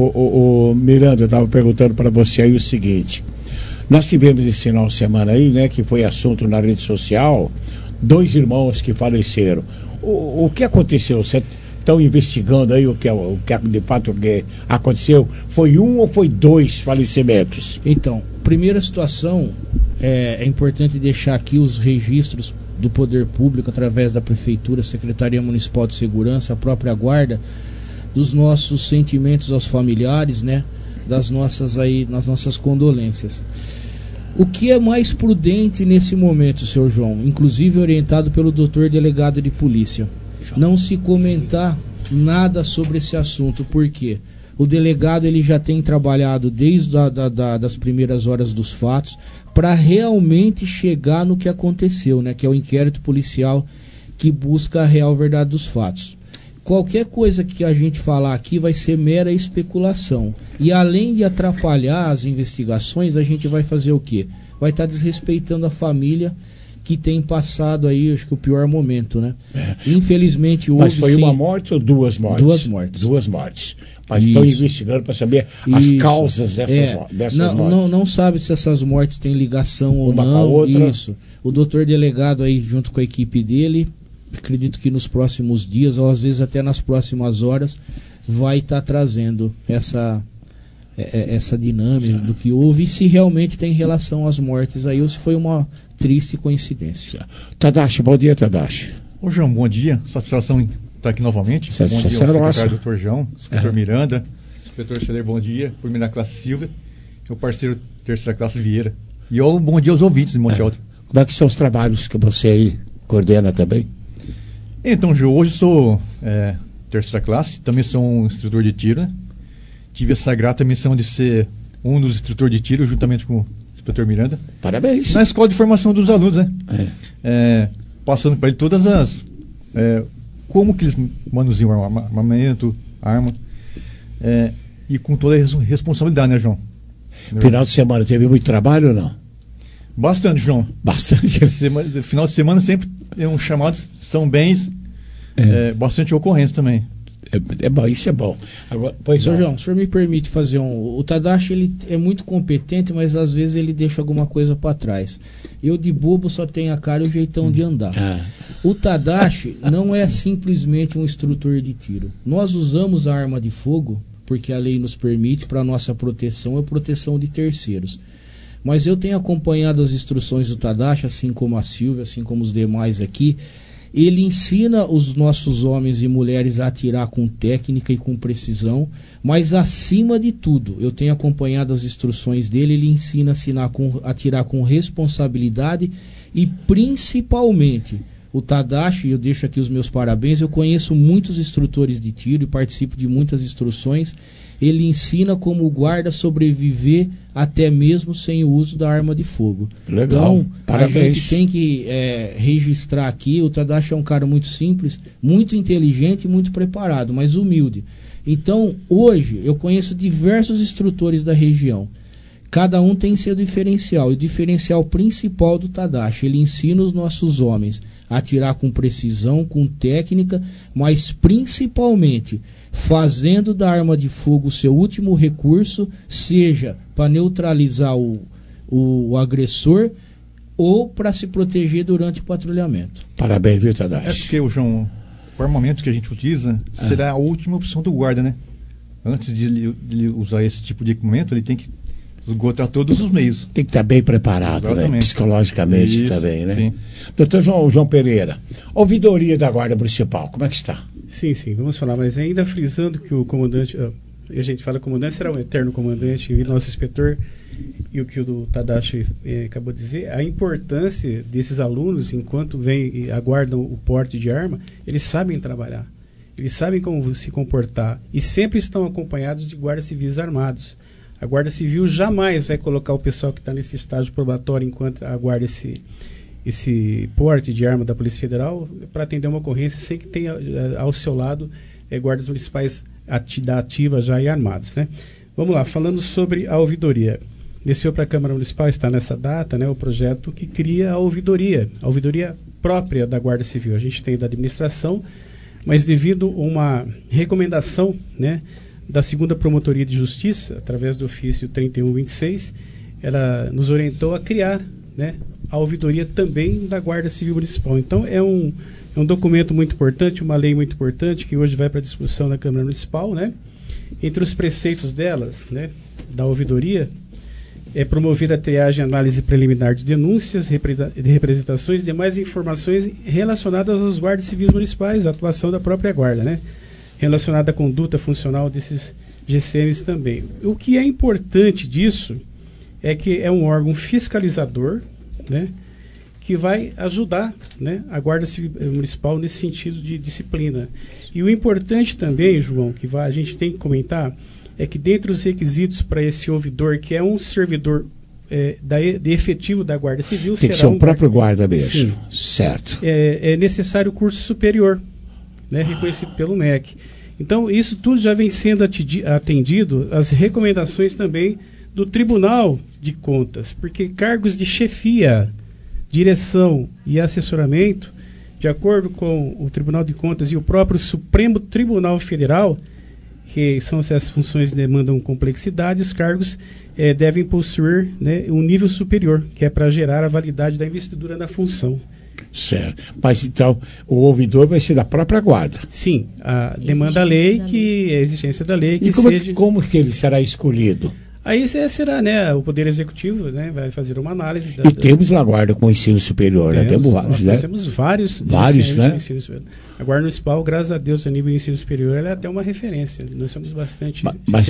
O Miranda, eu estava perguntando para você aí o seguinte. Nós tivemos esse final de semana aí, né, que foi assunto na rede social, 2 irmãos que faleceram. O que aconteceu? Você estão investigando aí o que de fato que aconteceu? Foi 1 ou foi 2 falecimentos? Então, primeira situação, é importante deixar aqui os registros do Poder Público, através da Prefeitura, Secretaria Municipal de Segurança, a própria Guarda, dos nossos sentimentos aos familiares, né? Das nossas condolências. O que é mais prudente nesse momento, senhor João, inclusive orientado pelo doutor delegado de polícia, não se comentar nada sobre esse assunto, porque o delegado ele já tem trabalhado desde das primeiras horas dos fatos para realmente chegar no que aconteceu, né? Que é o inquérito policial que busca a real verdade dos fatos. Qualquer coisa que a gente falar aqui vai ser mera especulação. E além de atrapalhar as investigações, a gente vai fazer o quê? Vai estar desrespeitando a família que tem passado aí, acho que o pior momento, né? Infelizmente houve... Mas foi uma morte ou 2 mortes? 2 mortes. 2 mortes. Mas estão investigando para saber as causas dessas mortes. Não sabe se essas mortes têm ligação ou uma não. Com a outra. Isso. O doutor delegado aí, junto com a equipe dele, acredito que nos próximos dias, ou às vezes até nas próximas horas, vai estar trazendo essa dinâmica do que houve e se realmente tem relação às mortes aí ou se foi uma triste coincidência. Tadashi, bom dia, Tadashi. Ô João, bom dia. Satisfação estar aqui novamente. Satisfação bom dia ao nossa. secretário doutor João, inspetor Miranda, inspetor Celer, bom dia, primeira classe Silvia, meu parceiro terceira classe Vieira. E bom dia aos ouvintes de Monte Alto. Como é que são os trabalhos que você aí coordena também? Então, João, hoje sou terceira classe, também sou um instrutor de tiro, né? Tive essa grata missão de ser um dos instrutores de tiro, juntamente com o inspetor Miranda. Parabéns. Na escola de formação dos alunos, né? Passando para ele todas as... como que eles manuseiam armamento, arma, e com toda a responsabilidade, né, João? Final de semana teve muito trabalho ou não? Bastante, João. Bastante. Final de semana sempre chamados são bens, bastante ocorrência também. Bom, isso é bom. Agora, Sr. João, o senhor me permite fazer o Tadashi, ele é muito competente, mas às vezes ele deixa alguma coisa para trás. Eu de bobo só tenho a cara e o jeitão de andar. O Tadashi não é simplesmente um instrutor de tiro. Nós usamos a arma de fogo porque a lei nos permite para nossa proteção e proteção de terceiros. Mas eu tenho acompanhado as instruções do Tadashi, assim como a Silvia, assim como os demais aqui. Ele ensina os nossos homens e mulheres a atirar com técnica e com precisão, mas acima de tudo, eu tenho acompanhado as instruções dele, ele ensina a atirar com responsabilidade e principalmente o Tadashi, eu deixo aqui os meus parabéns, eu conheço muitos instrutores de tiro e participo de muitas instruções. Ele ensina como o guarda sobreviver até mesmo sem o uso da arma de fogo. Legal. Então, parabéns. A gente tem que registrar aqui, o Tadashi é um cara muito simples, muito inteligente e muito preparado, mas humilde. Então, hoje, eu conheço diversos instrutores da região Cada um tem seu diferencial. E o diferencial principal do Tadashi, ele ensina os nossos homens a atirar com precisão, com técnica, mas principalmente fazendo da arma de fogo o seu último recurso, seja para neutralizar o agressor ou para se proteger durante o patrulhamento. Parabéns, viu, Tadashi? É porque, João, o armamento que a gente utiliza será a última opção do guarda, né? Antes de ele usar esse tipo de equipamento, ele tem que esgotar todos os meios. Tem que estar bem preparado, né? Psicologicamente. Isso, também, né? Sim. Doutor João Pereira, ouvidoria da Guarda Municipal, como é que está? Sim, vamos falar, mas ainda frisando que o comandante, a gente fala comandante, será um eterno comandante e nosso inspetor, e o que o Tadashi acabou de dizer, a importância desses alunos, enquanto vêm e aguardam o porte de arma, eles sabem trabalhar, eles sabem como se comportar e sempre estão acompanhados de guardas civis armados. A Guarda Civil jamais vai colocar o pessoal que está nesse estágio probatório enquanto aguarda esse porte de arma da Polícia Federal para atender uma ocorrência sem que tenha ao seu lado guardas municipais da ativa já e armados, né? Vamos lá, falando sobre a ouvidoria. Desceu para a Câmara Municipal, está nessa data, né, o projeto que cria a ouvidoria própria da Guarda Civil. A gente tem da administração, mas devido a uma recomendação, né, da 2ª Promotoria de Justiça, através do ofício 3126, ela nos orientou a criar, né, a ouvidoria também da Guarda Civil Municipal. Então é um documento muito importante, uma lei muito importante, que hoje vai para discussão na Câmara Municipal, né? Entre os preceitos delas, né, da ouvidoria, é promover a triagem e análise preliminar de denúncias, de representações e demais informações relacionadas aos guardas civis municipais, a atuação da própria guarda, né? Relacionada à conduta funcional desses GCMs também. O que é importante disso é que é um órgão fiscalizador, né, que vai ajudar, né, a Guarda Civil Municipal nesse sentido de disciplina. E o importante também, João, que a gente tem que comentar, é que dentre os requisitos para esse ouvidor, que é um servidor de efetivo da Guarda Civil, tem que ser o próprio guarda mesmo. Sim, certo. É necessário curso superior, né, reconhecido pelo MEC. Então, isso tudo já vem sendo atendido, as recomendações também do Tribunal de Contas, porque cargos de chefia, direção e assessoramento, de acordo com o Tribunal de Contas e o próprio Supremo Tribunal Federal, que são essas funções que demandam complexidade, os cargos devem possuir, né, um nível superior, que é para gerar a validade da investidura na função. Certo. Mas então o ouvidor vai ser da própria guarda? Sim, a demanda da lei, que é a exigência da lei. E como que ele será escolhido? Aí será, né, o Poder Executivo, né, vai fazer uma análise. Temos lá a guarda com ensino superior, né? Temos vários, né? Nós temos vários, né? Ensino superior. A Guarda Municipal, graças a Deus, a nível de ensino superior, ela é até uma referência. Nós somos bastante. Mas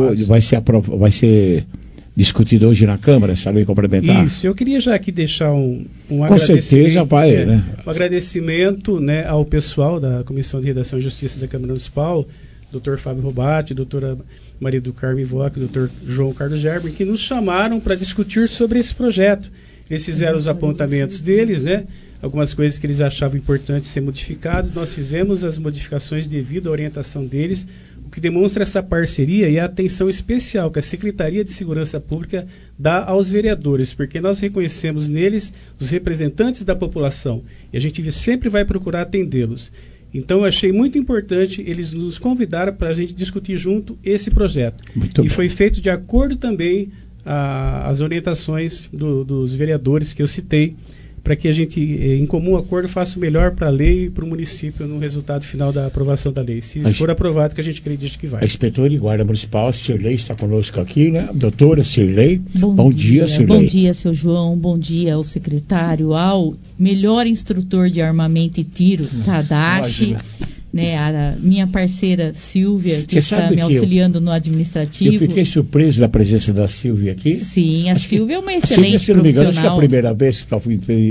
vai ser discutido hoje na Câmara, essa lei complementar? Isso, eu queria já aqui deixar um com agradecimento. Certeza vai, né? Um agradecimento, né, ao pessoal da Comissão de Redação e Justiça da Câmara Municipal, Dr. Fábio Robatti, doutora Maria do Carmo Ivoque, Dr. João Carlos Gerber, que nos chamaram para discutir sobre esse projeto. Eles fizeram os apontamentos deles, né? Algumas coisas que eles achavam importantes ser modificadas. Nós fizemos as modificações devido à orientação deles, o que demonstra essa parceria e a atenção especial que a Secretaria de Segurança Pública dá aos vereadores, porque nós reconhecemos neles os representantes da população e a gente sempre vai procurar atendê-los. Então, eu achei muito importante eles nos convidaram para a gente discutir junto esse projeto. Muito bom. Foi feito de acordo também às orientações dos vereadores que eu citei, para que a gente, em comum acordo, faça o melhor para a lei e para o município no resultado final da aprovação da lei. Se for aprovado, que a gente acredita que vai. A inspetora de Guarda Municipal, Cirlei, está conosco aqui, né? Doutora Cirlei, bom dia, Cirlei. Bom dia, seu João, bom dia ao secretário, ao melhor instrutor de armamento e tiro, Tadashi, né, a minha parceira Silvia, que está me auxiliando no administrativo. Eu fiquei surpreso da presença da Silvia aqui. Sim, a Silvia é uma excelente Silvia, se não me engano, acho que é a primeira vez que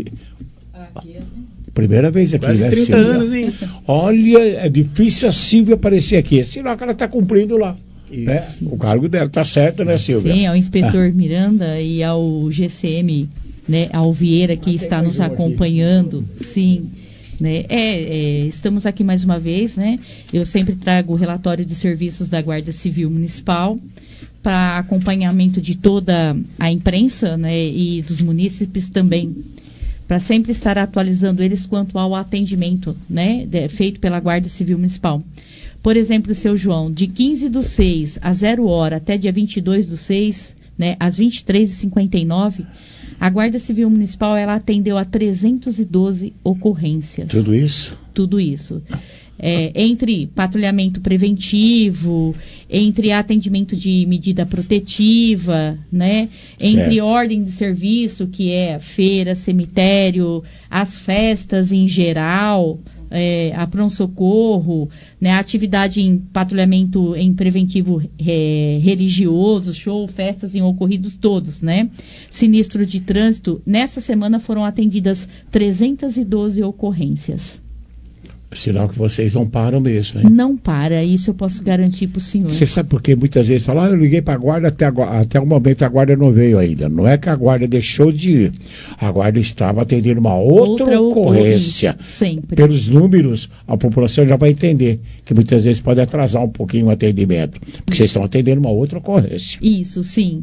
primeira vez aqui, quase né, 30 Silvia? Anos, hein? Olha, é difícil a Silvia aparecer aqui. Senão que ela está cumprindo lá. Né? O cargo dela está certo, né, Silvia? Sim, ao inspetor Miranda e ao GCM, né, ao Vieira, que está nos acompanhando. Sim. Né? Estamos aqui mais uma vez, né? Eu sempre trago o relatório de serviços da Guarda Civil Municipal para acompanhamento de toda a imprensa, né, e dos munícipes também, para sempre estar atualizando eles quanto ao atendimento, né, feito pela Guarda Civil Municipal. Por exemplo, seu João, de 15/6 a 0h até dia 22/6, né, às 23h59, a Guarda Civil Municipal ela atendeu a 312 ocorrências. Tudo isso? Tudo isso. Entre patrulhamento preventivo, entre atendimento de medida protetiva, né? Entre ordem de serviço, que é feira, cemitério, as festas em geral, a pronto-socorro, né? Atividade em patrulhamento em preventivo religioso, show, festas em ocorridos todos, né? Sinistro de trânsito. Nessa semana foram atendidas 312 ocorrências. Sinal que vocês não param mesmo, hein? Não para, isso eu posso garantir para o senhor. Você sabe por que muitas vezes falam, eu liguei para a guarda, até o momento a guarda não veio ainda. Não é que a guarda deixou de ir. A guarda estava atendendo uma outra ocorrência. Sempre. Pelos números, a população já vai entender que muitas vezes pode atrasar um pouquinho o atendimento. Porque vocês estão atendendo uma outra ocorrência. Isso, sim.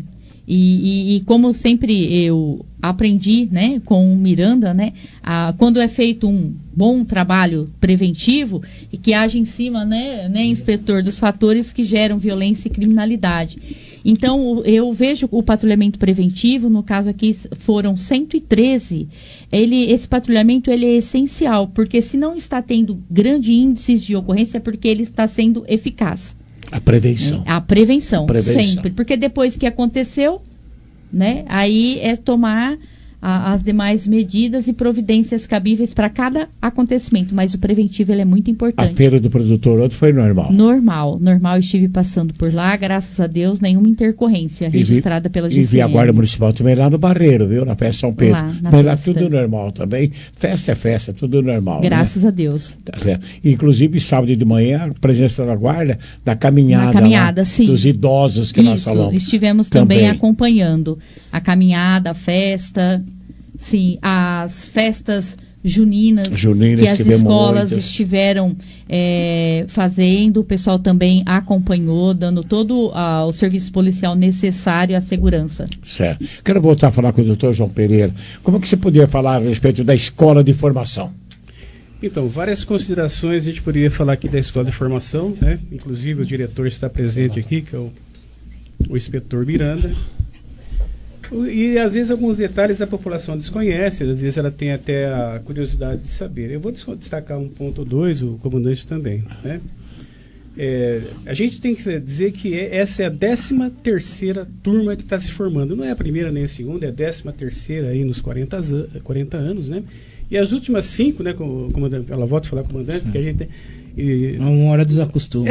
E como sempre eu aprendi, né, com o Miranda, né, quando é feito um bom trabalho preventivo e que age em cima, né, inspetor, dos fatores que geram violência e criminalidade. Então, eu vejo o patrulhamento preventivo, no caso aqui foram 113, esse patrulhamento ele é essencial, porque se não está tendo grandes índices de ocorrência é porque ele está sendo eficaz. A prevenção. A prevenção, sempre. Porque depois que aconteceu, né, aí é tomar as demais medidas e providências cabíveis para cada acontecimento. Mas o preventivo ele é muito importante. A feira do produtor ontem foi normal? Normal. Estive passando por lá, graças a Deus, nenhuma intercorrência registrada pela GCM. E vi a Guarda Municipal também lá no Barreiro, viu? Na festa São Pedro. Mas lá tudo normal também. Festa é festa, tudo normal. Graças a Deus. Tá certo. Inclusive, sábado de manhã, a presença da Guarda, da caminhada sim. Dos idosos que nós falamos. Estivemos também acompanhando a caminhada, a festa, sim, as festas juninas que as escolas estiveram fazendo, o pessoal também acompanhou, dando todo o serviço policial necessário à segurança. Certo. Quero voltar a falar com o doutor João Pereira. Como é que você poderia falar a respeito da escola de formação? Então, várias considerações a gente poderia falar aqui da escola de formação, né? Inclusive o diretor está presente aqui, que é o inspetor Miranda. E às vezes alguns detalhes a população desconhece, às vezes ela tem até a curiosidade de saber. Eu vou destacar um ponto ou dois, o comandante também, né? A gente tem que dizer que essa é a 13ª turma que está se formando. Não é a primeira nem a segunda, é a 13ª aí nos 40 anos, né? E as últimas 5, né, comandante, ela volta a falar comandante, porque a gente tem... Uma hora desacostuma.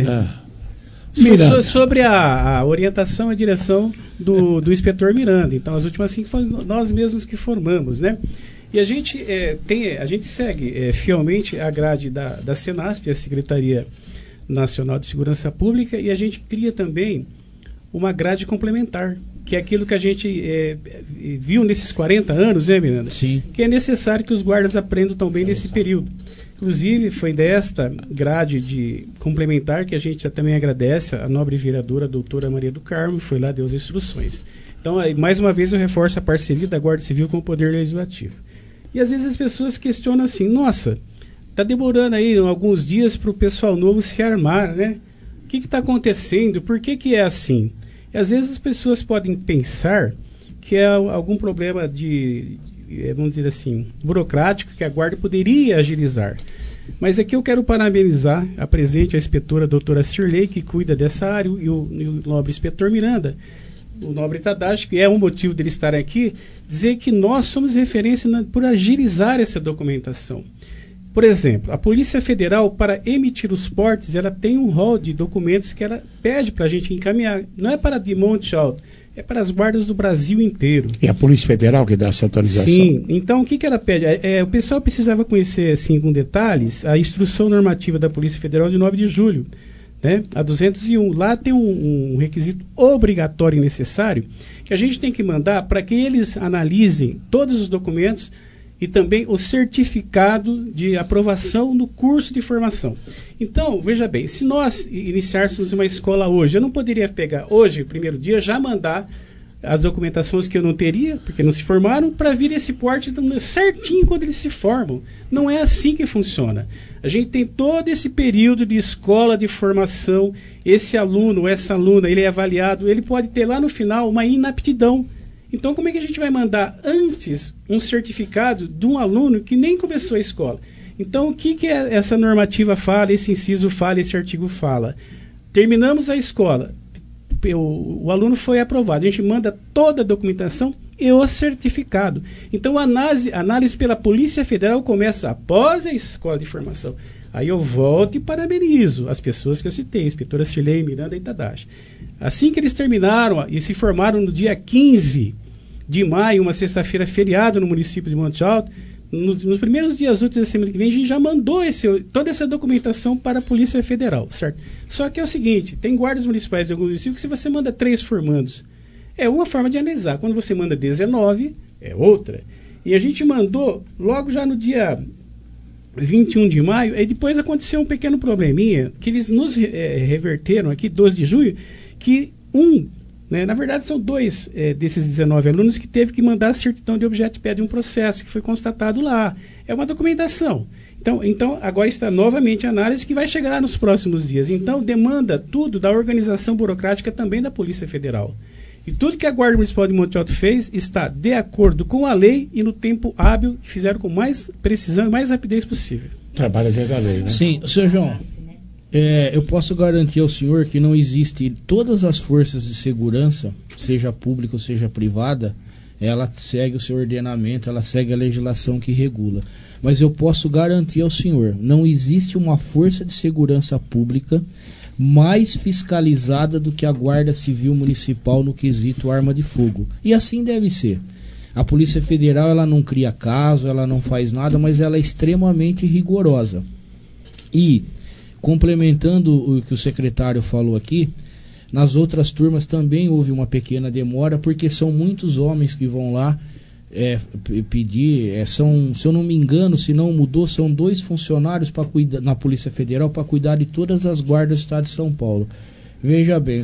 Sobre a orientação e direção do inspetor Miranda. Então, as últimas 5 foram nós mesmos que formamos, né? E a gente segue fielmente a grade da Senasp, a Secretaria Nacional de Segurança Pública, e a gente cria também uma grade complementar, que é aquilo que a gente viu nesses 40 anos, né, Miranda? Sim. Que é necessário que os guardas aprendam também nesse período. Inclusive, foi desta grade de complementar que a gente também agradece a nobre vereadora, a doutora Maria do Carmo, foi lá, deu as instruções. Então, mais uma vez, eu reforço a parceria da Guarda Civil com o Poder Legislativo. E às vezes as pessoas questionam assim, nossa, está demorando aí alguns dias para o pessoal novo se armar, né? O que está acontecendo? Por que é assim? E às vezes as pessoas podem pensar que é algum problema vamos dizer assim, burocrático, que a guarda poderia agilizar. Mas aqui eu quero parabenizar a presente, a inspetora doutora Cirlei, que cuida dessa área, e o nobre inspetor Miranda, o nobre Tadashi, que é um motivo dele estar aqui, dizer que nós somos referência por agilizar essa documentação. Por exemplo, a Polícia Federal, para emitir os portes, ela tem um rol de documentos que ela pede para a gente encaminhar. Não é para de Monte Alto, é para as guardas do Brasil inteiro. É a Polícia Federal que dá essa autorização? Sim. Então, o que ela pede? O pessoal precisava conhecer, assim, com detalhes, a instrução normativa da Polícia Federal de 9 de julho, né? A 201. Lá tem um requisito obrigatório e necessário que a gente tem que mandar para que eles analisem todos os documentos e também o certificado de aprovação no curso de formação. Então, veja bem, se nós iniciássemos uma escola hoje, eu não poderia pegar hoje, o primeiro dia, já mandar as documentações que eu não teria, porque não se formaram, para vir esse porte certinho quando eles se formam. Não é assim que funciona. A gente tem todo esse período de escola de formação, esse aluno, essa aluna, ele é avaliado, ele pode ter lá no final uma inaptidão. Então, como é que a gente vai mandar antes um certificado de um aluno que nem começou a escola? Então, o que essa normativa fala, esse inciso fala, esse artigo fala? Terminamos a escola, o aluno foi aprovado, a gente manda toda a documentação e o certificado. Então, a análise pela Polícia Federal começa após a escola de formação. Aí eu volto e parabenizo as pessoas que eu citei, a inspetora Cirlei, Miranda e Tadashi. Assim que eles terminaram e se formaram no dia 15 de maio, uma sexta-feira feriado no município de Monte Alto, nos primeiros dias úteis da semana que vem, a gente já mandou toda essa documentação para a Polícia Federal, certo? Só que é o seguinte, tem guardas municipais de alguns municípios que se você manda 3 formandos, é uma forma de analisar. Quando você manda 19, é outra. E a gente mandou logo já no dia 21 de maio, e depois aconteceu um pequeno probleminha, que eles nos reverteram aqui, 12 de junho, que na verdade são 2 desses 19 alunos que teve que mandar a certidão de objeto de pé de um processo que foi constatado lá. É uma documentação. Então agora está novamente a análise que vai chegar lá nos próximos dias. Então demanda tudo da organização burocrática também da Polícia Federal. E tudo que a Guarda Municipal de Monte Alto fez está de acordo com a lei e no tempo hábil que fizeram com mais precisão e mais rapidez possível. Trabalha dentro da lei, né? Sim, Sr. João. Eu posso garantir ao senhor que não existe, todas as forças de segurança, seja pública ou seja privada, ela segue o seu ordenamento, ela segue a legislação que regula. Mas eu posso garantir ao senhor, não existe uma força de segurança pública mais fiscalizada do que a Guarda Civil Municipal no quesito arma de fogo. E assim deve ser. A Polícia Federal, ela não cria caso, ela não faz nada, mas ela é extremamente rigorosa. E complementando o que o secretário falou aqui, nas outras turmas também houve uma pequena demora, porque são muitos homens que vão lá pedir, se eu não me engano, se não mudou, são 2 funcionários na Polícia Federal para cuidar de todas as guardas do estado de São Paulo. Veja bem,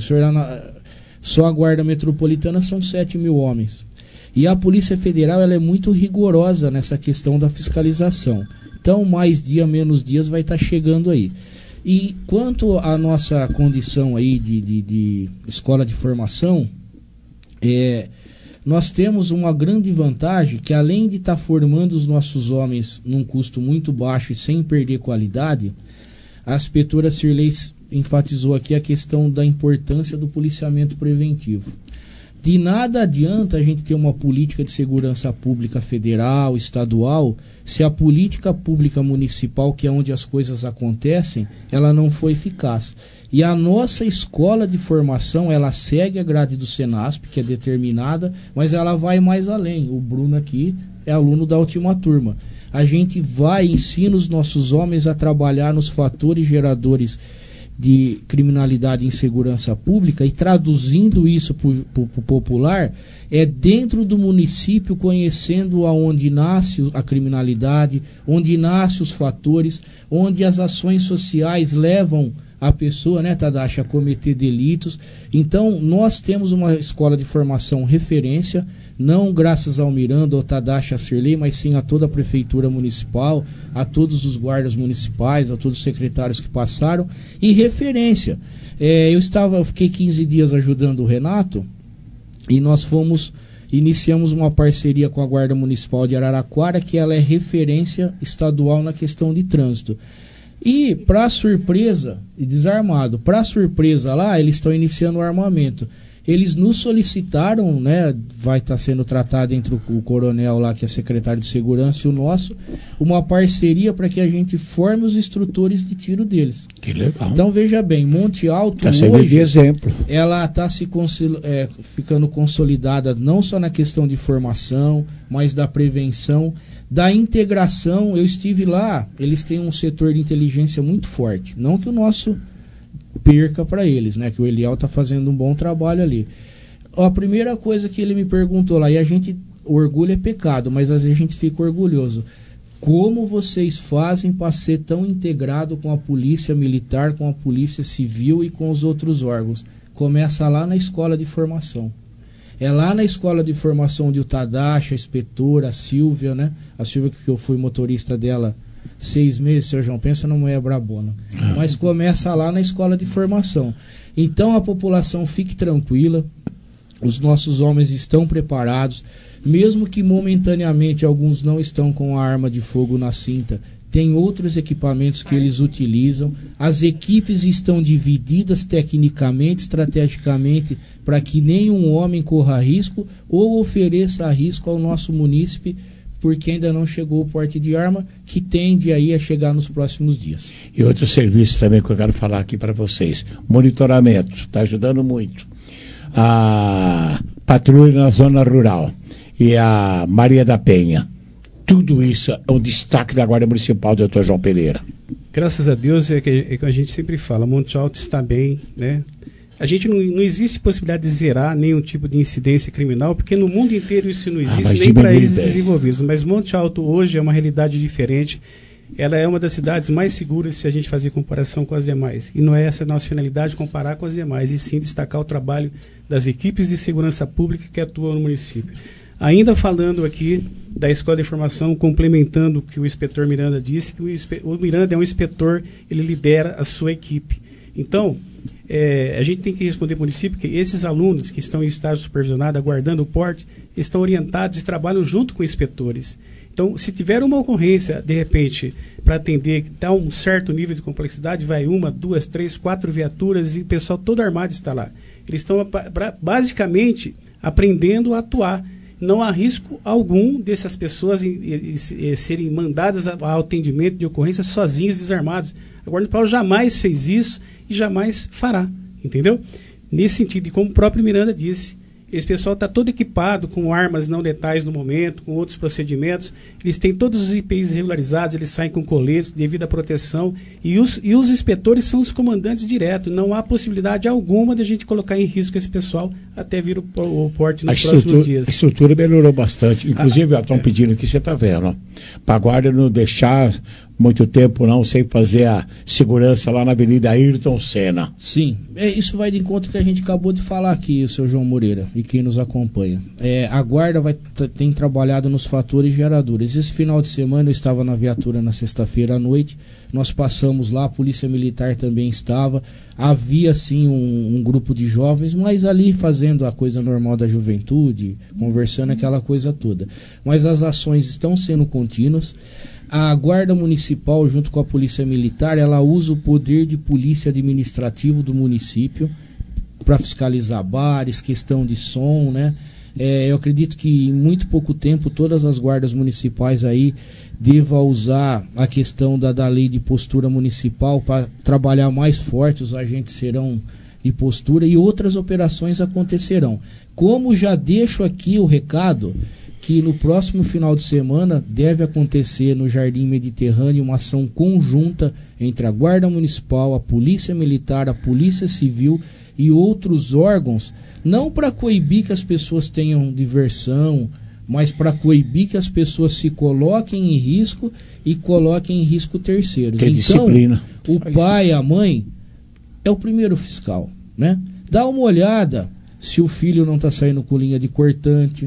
só a Guarda Metropolitana são 7 mil homens. E a Polícia Federal ela é muito rigorosa nessa questão da fiscalização. Então, mais dia, menos dias vai estar chegando aí. E quanto à nossa condição aí de escola de formação, nós temos uma grande vantagem que, além de estar formando os nossos homens num custo muito baixo e sem perder qualidade, a inspetora Cirlei enfatizou aqui a questão da importância do policiamento preventivo. De nada adianta a gente ter uma política de segurança pública federal, estadual, se a política pública municipal, que é onde as coisas acontecem, ela não foi eficaz. E a nossa escola de formação, ela segue a grade do Senasp, que é determinada, mas ela vai mais além. O Bruno aqui é aluno da última turma. A gente ensina os nossos homens a trabalhar nos fatores geradores de criminalidade e insegurança pública, e traduzindo isso para o popular, dentro do município, conhecendo aonde nasce a criminalidade, onde nascem os fatores, onde as ações sociais levam a pessoa, Tadashi, a cometer delitos. Então, nós temos uma escola de formação referência, não graças ao Miranda ou Tadashi, a Cirlei, mas sim a toda a prefeitura municipal, a todos os guardas municipais, a todos os secretários que passaram, e referência. Eu fiquei 15 dias ajudando o Renato, e nós iniciamos uma parceria com a Guarda Municipal de Araraquara, que ela é referência estadual na questão de trânsito. E, para surpresa, desarmado, para surpresa lá, eles estão iniciando o armamento. Eles nos solicitaram, vai estar sendo tratado entre o coronel lá, que é secretário de segurança, e o nosso, uma parceria para que a gente forme os instrutores de tiro deles. Que legal. Então, veja bem, Monte Alto hoje, de exemplo. Ela está ficando consolidada não só na questão de formação, mas da prevenção, da integração. Eu estive lá, eles têm um setor de inteligência muito forte. Não que o nosso perca para eles, que o Eliel está fazendo um bom trabalho ali. A primeira coisa que ele me perguntou lá, e a gente o orgulho é pecado, mas às vezes a gente fica orgulhoso. Como vocês fazem para ser tão integrado com a polícia militar, com a polícia civil e com os outros órgãos? Começa lá na escola de formação. É lá na escola de formação onde o Tadashi, a inspetora, a Silvia, né? A Silvia, que eu fui motorista dela 6 meses, seu João, pensa numa mulher brabona. Mas começa lá na escola de formação. Então a população fique tranquila, os nossos homens estão preparados, mesmo que momentaneamente alguns não estão com a arma de fogo na cinta, tem outros equipamentos que eles utilizam. As equipes estão divididas tecnicamente, estrategicamente, para que nenhum homem corra risco ou ofereça risco ao nosso munícipe, porque ainda não chegou o porte de arma, que tende aí a chegar nos próximos dias. E outro serviço também que eu quero falar aqui para vocês: monitoramento, está ajudando muito. A patrulha na zona rural e a Maria da Penha. Tudo isso é um destaque da Guarda Municipal, doutor João Pereira. Graças a Deus, é que a gente sempre fala, Monte Alto está bem, né? A gente não existe possibilidade de zerar nenhum tipo de incidência criminal, porque no mundo inteiro isso não existe, nem para eles desenvolvidos. Mas Monte Alto hoje é uma realidade diferente. Ela é uma das cidades mais seguras se a gente fazer comparação com as demais. E não é essa a nossa finalidade comparar com as demais, e sim destacar o trabalho das equipes de segurança pública que atuam no município. Ainda falando aqui da Escola de Formação, complementando o que o inspetor Miranda disse, que o Miranda é um inspetor, ele lidera a sua equipe. Então, a gente tem que responder para o município que esses alunos que estão em estágio supervisionado, aguardando o porte, estão orientados e trabalham junto com inspetores. Então, se tiver uma ocorrência, de repente, para atender que está um certo nível de complexidade, vai 1, 2, 3, 4 viaturas e o pessoal todo armado está lá. Eles estão basicamente aprendendo a atuar. Não há risco algum dessas pessoas serem mandadas ao atendimento de ocorrências sozinhas, desarmados. A Guarda Municipal jamais fez isso e jamais fará, entendeu? Nesse sentido, e como o próprio Miranda disse, esse pessoal está todo equipado com armas não letais no momento, com outros procedimentos, eles têm todos os IPIs regularizados, eles saem com coletes devido à proteção, e os inspetores são os comandantes diretos, não há possibilidade alguma de a gente colocar em risco esse pessoal até vir o porte nos próximos dias. A estrutura melhorou bastante, inclusive estão pedindo aqui, você está vendo, para a guarda não deixar muito tempo não sem fazer a segurança lá na Avenida Ayrton Senna. Sim, isso vai de encontro que a gente acabou de falar aqui, o seu João Moreira, e quem nos acompanha. A guarda tem trabalhado nos fatores geradores. Esse final de semana eu estava na viatura na sexta-feira à noite, nós passamos lá, a Polícia Militar também estava, havia sim um grupo de jovens, mas ali fazendo a coisa normal da juventude, conversando, aquela coisa toda. Mas as ações estão sendo contínuas. A Guarda Municipal, junto com a Polícia Militar, ela usa o poder de polícia administrativo do município para fiscalizar bares, questão de som, né? Eu acredito que em muito pouco tempo todas as guardas municipais aí devam usar a questão da lei de postura municipal para trabalhar mais forte, os agentes serão de postura e outras operações acontecerão. Como já deixo aqui o recado que no próximo final de semana deve acontecer no Jardim Mediterrâneo uma ação conjunta entre a Guarda Municipal, a Polícia Militar, a Polícia Civil e outros órgãos, não para coibir que as pessoas tenham diversão, mas para coibir que as pessoas se coloquem em risco e coloquem em risco terceiros. Então, disciplina. O pai, a mãe, é o primeiro fiscal, né? Dá uma olhada se o filho não está saindo com linha de cortante.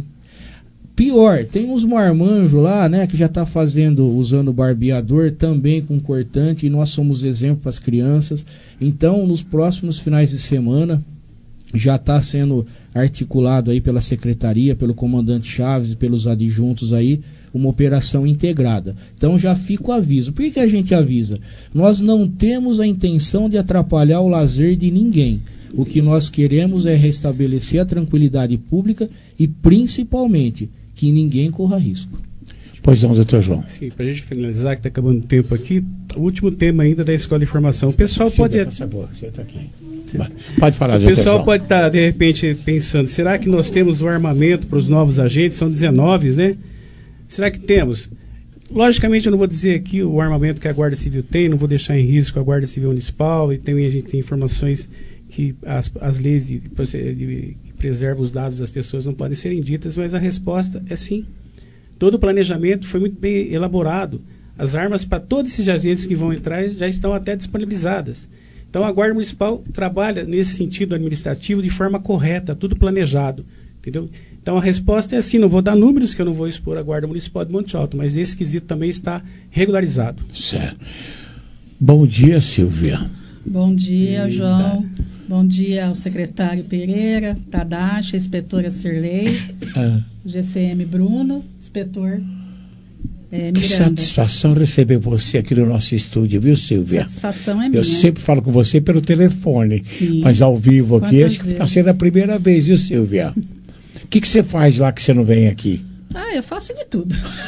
Pior, tem uns marmanjos lá, né, que já está usando barbeador também com cortante, e nós somos exemplo para as crianças. Então, nos próximos finais de semana, já está sendo articulado aí pela secretaria, pelo comandante Chaves e pelos adjuntos aí, uma operação integrada. Então já fica o aviso. Por que a gente avisa? Nós não temos a intenção de atrapalhar o lazer de ninguém. O que nós queremos é restabelecer a tranquilidade pública e, principalmente, que ninguém corra risco. Pois não, doutor João. Sim, para a gente finalizar, que está acabando o tempo aqui, o último tema ainda da Escola de Formação. O pessoal pode... Você está aqui. Pode falar, doutor João. O pessoal pode estar, de repente, pensando, será que nós temos o armamento para os novos agentes? São 19, né? Será que temos? Logicamente, eu não vou dizer aqui o armamento que a Guarda Civil tem, não vou deixar em risco a Guarda Civil Municipal, e também a gente tem informações que as leis de preserva os dados das pessoas, não podem serem ditas, mas a resposta é sim. Todo o planejamento foi muito bem elaborado. As armas para todos esses agentes que vão entrar já estão até disponibilizadas. Então a Guarda Municipal trabalha nesse sentido administrativo de forma correta, tudo planejado, entendeu? Então a resposta é assim, não vou dar números que eu não vou expor a Guarda Municipal de Monte Alto, mas esse quesito também está regularizado. Certo. Bom dia, Silvia. Bom dia, João. Bom dia ao secretário Pereira, Tadashi, inspetora Cirlei, GCM Bruno, inspetor Miranda. Que satisfação receber você aqui no nosso estúdio, viu, Silvia? Satisfação é minha. Eu sempre falo com você pelo telefone, sim, mas ao vivo aqui, quantas acho que está sendo a primeira vez, viu, Silvia? O que você faz lá que você não vem aqui? Eu faço de tudo.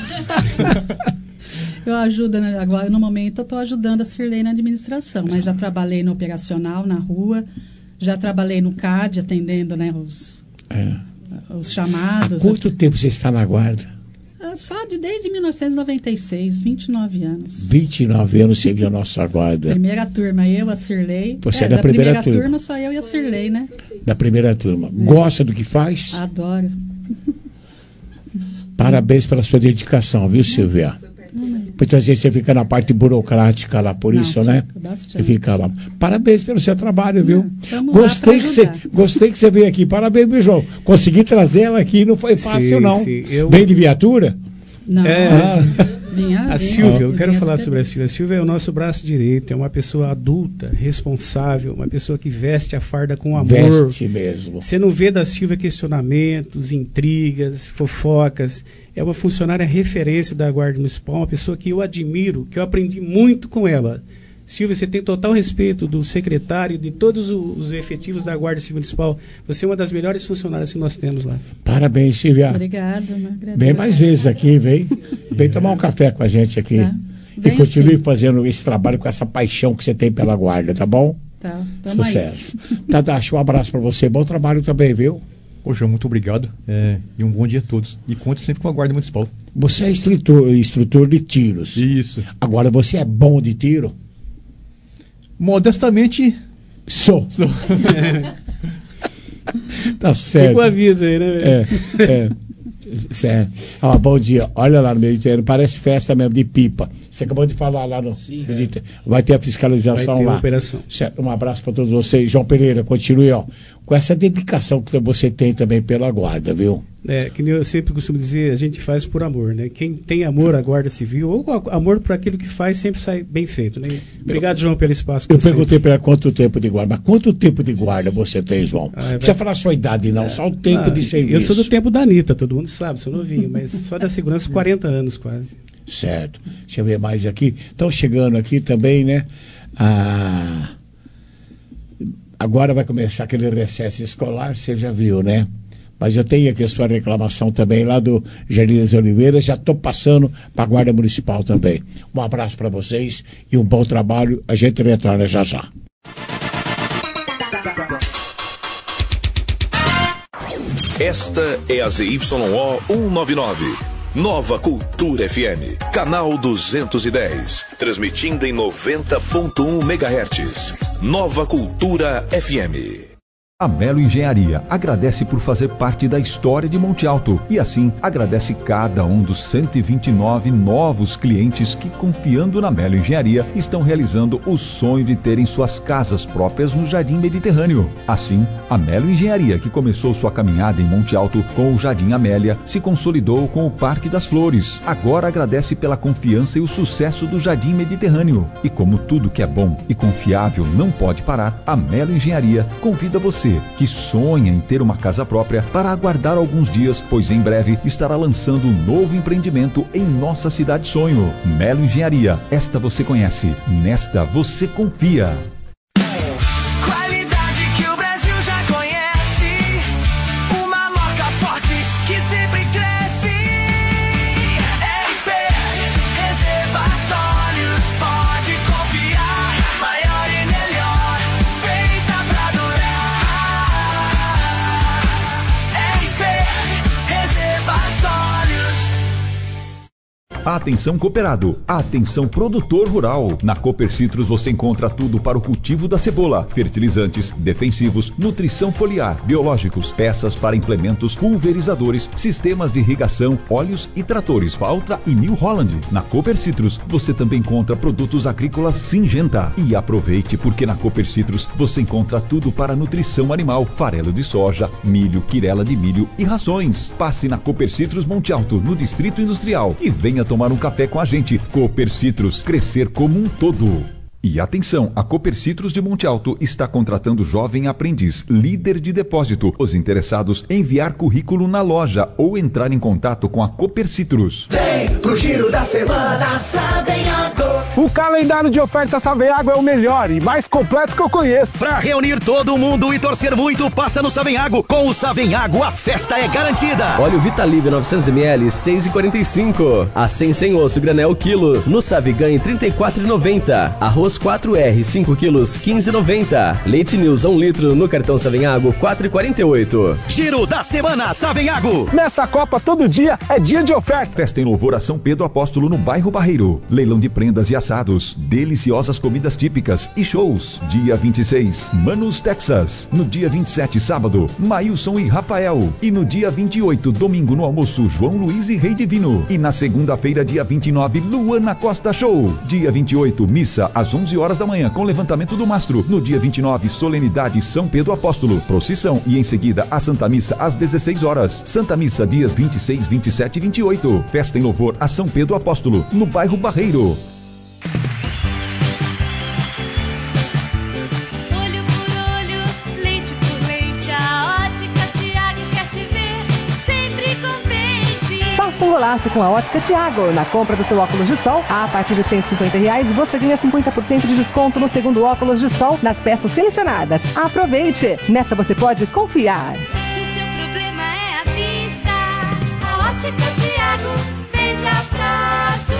Eu ajudo, né? Agora no momento eu estou ajudando a Cirlei na administração, mas já trabalhei no operacional, na rua, já trabalhei no CAD, atendendo, né, os chamados. Há quanto tempo você está na guarda? Só desde 1996, 29 anos. 29 anos você viu a nossa guarda. Primeira turma, eu, a Cirlei. Você é da primeira turma, só eu e a Cirlei, né? Da primeira turma. Gosta do que faz? Adoro. Parabéns pela sua dedicação, viu, Silvia? Muitas vezes você fica na parte burocrática lá, por isso, né? Você fica lá. Parabéns pelo seu trabalho, viu? Gostei que você veio aqui. Parabéns, meu João. Consegui trazer ela aqui, não foi fácil, não. Sim. Veio de viatura? Não. A Silvia, eu quero falar sobre a Silvia. A Silvia é o nosso braço direito, é uma pessoa adulta, responsável, uma pessoa que veste a farda com amor. Veste mesmo. Você não vê da Silvia questionamentos, intrigas, fofocas. É uma funcionária referência da Guarda Municipal, uma pessoa que eu admiro, que eu aprendi muito com ela. Silvia, você tem total respeito do secretário, de todos os efetivos da Guarda Civil Municipal. Você é uma das melhores funcionárias que nós temos lá. Parabéns, Silvia. Obrigada. Vem mais vezes aqui, vem tomar um café com a gente aqui. Tá. E continue fazendo esse trabalho com essa paixão que você tem pela Guarda, tá bom? Tá. Sucesso. Tadashi, um abraço para você. Bom trabalho também, viu? João, muito obrigado e um bom dia a todos. E conte sempre com a Guarda Municipal. Você é instrutor de tiros. Isso. Agora, você é bom de tiro? Modestamente, sou. Tá certo. Fica o aviso aí, né? Certo. Bom dia. Olha lá no Mediterrâneo, parece festa mesmo de pipa. Você acabou de falar lá no Mediterrâneo. Vai ter a fiscalização vai ter lá. Operação. Certo. Um abraço para todos vocês. João Pereira, continue com essa dedicação que você tem também pela Guarda, viu? Que eu sempre costumo dizer, a gente faz por amor, né? Quem tem amor à Guarda Civil ou amor por aquilo que faz, sempre sai bem feito, né? Obrigado, João, pelo espaço. Eu perguntei para ela quanto tempo de guarda, mas quanto tempo de guarda você tem, João? Não precisa falar a sua idade, não, só o tempo de serviço. Eu sou do tempo da Anitta, todo mundo sabe, sou novinho, mas só da segurança 40 anos quase. Certo. Deixa eu ver mais aqui. Estão chegando aqui também, né? Agora vai começar aquele recesso escolar, você já viu, né? Mas eu tenho aqui a sua reclamação também lá do Jardim das Oliveiras, já estou passando para a Guarda Municipal também. Um abraço para vocês e um bom trabalho, a gente retorna já já. Esta é a ZYO 199. Nova Cultura FM, canal 210, transmitindo em 90.1 MHz. Nova Cultura FM. A Melo Engenharia agradece por fazer parte da história de Monte Alto e assim agradece cada um dos 129 novos clientes que, confiando na Melo Engenharia, estão realizando o sonho de terem suas casas próprias no Jardim Mediterrâneo. Assim, a Melo Engenharia, que começou sua caminhada em Monte Alto com o Jardim Amélia, se consolidou com o Parque das Flores. Agora agradece pela confiança e o sucesso do Jardim Mediterrâneo. E como tudo que é bom e confiável não pode parar, a Melo Engenharia convida você que sonha em ter uma casa própria para aguardar alguns dias, pois em breve estará lançando um novo empreendimento em nossa cidade sonho. Melo Engenharia, esta você conhece, nesta você confia. Qualidade que o Brasil já conhece, uma marca forte que sempre cresce. RP Reservatórios, pode confiar, maior e melhor, feita pra durar. RP Reservatórios. Atenção cooperado, atenção produtor rural. Na Cooper Citrus você encontra tudo para o cultivo da cebola, fertilizantes, defensivos, nutrição foliar, biológicos, peças para implementos, pulverizadores, sistemas de irrigação, óleos e tratores Valtra e New Holland. Na Cooper Citrus você também encontra produtos agrícolas Syngenta. E aproveite porque na Cooper Citrus você encontra tudo para nutrição animal, farelo de soja, milho, quirela de milho e rações. Passe na Cooper Citrus Monte Alto, no Distrito Industrial, e venha tomar um café com a gente. Cooper Citrus, crescer como um todo. E atenção, a Cooper Citrus de Monte Alto está contratando jovem aprendiz, líder de depósito. Os interessados em enviar currículo na loja ou entrar em contato com a Cooper Citrus. Vem pro giro da semana Savenhago. O calendário de ofertas Savenhago é o melhor e mais completo que eu conheço. Pra reunir todo mundo e torcer muito, passa no Savenhago. Com o Savenhago, a festa é garantida. Óleo Vitalive 900ml, 6,45. Acém sem osso, granel quilo. No Savigan, 34,90. Arroz 4R, 5 quilos, 15,90. Leite News 1 litro no cartão Savenhago, 4,48. Giro da semana Savenhago. Nessa Copa, todo dia é dia de oferta. Festa em louvor a São Pedro Apóstolo no bairro Barreiro. Leilão de prendas e assados, deliciosas comidas típicas e shows. Dia 26, Manus, Texas. No dia 27, sábado, Maílson e Rafael. E no dia 28, domingo no almoço, João Luiz e Rei Divino. E na segunda-feira, dia 29, Luana Costa Show. Dia 28, missa às 11 horas da manhã com levantamento do mastro. No dia 29, solenidade São Pedro Apóstolo, procissão e em seguida a Santa Missa às 16 horas. Santa Missa dias 26, 27 e 28. Festa em louvor a São Pedro Apóstolo, no bairro Barreiro. Olho por olho, lente por lente, a Ótica Tiago quer te ver sempre contente. Faça um golaço com a Ótica Tiago. Na compra do seu óculos de sol, a partir de R$150, você ganha 50% de desconto no segundo óculos de sol nas peças selecionadas. Aproveite! Nessa você pode confiar. Se o seu problema é a vista, a Ótica Tiago vende a prazo.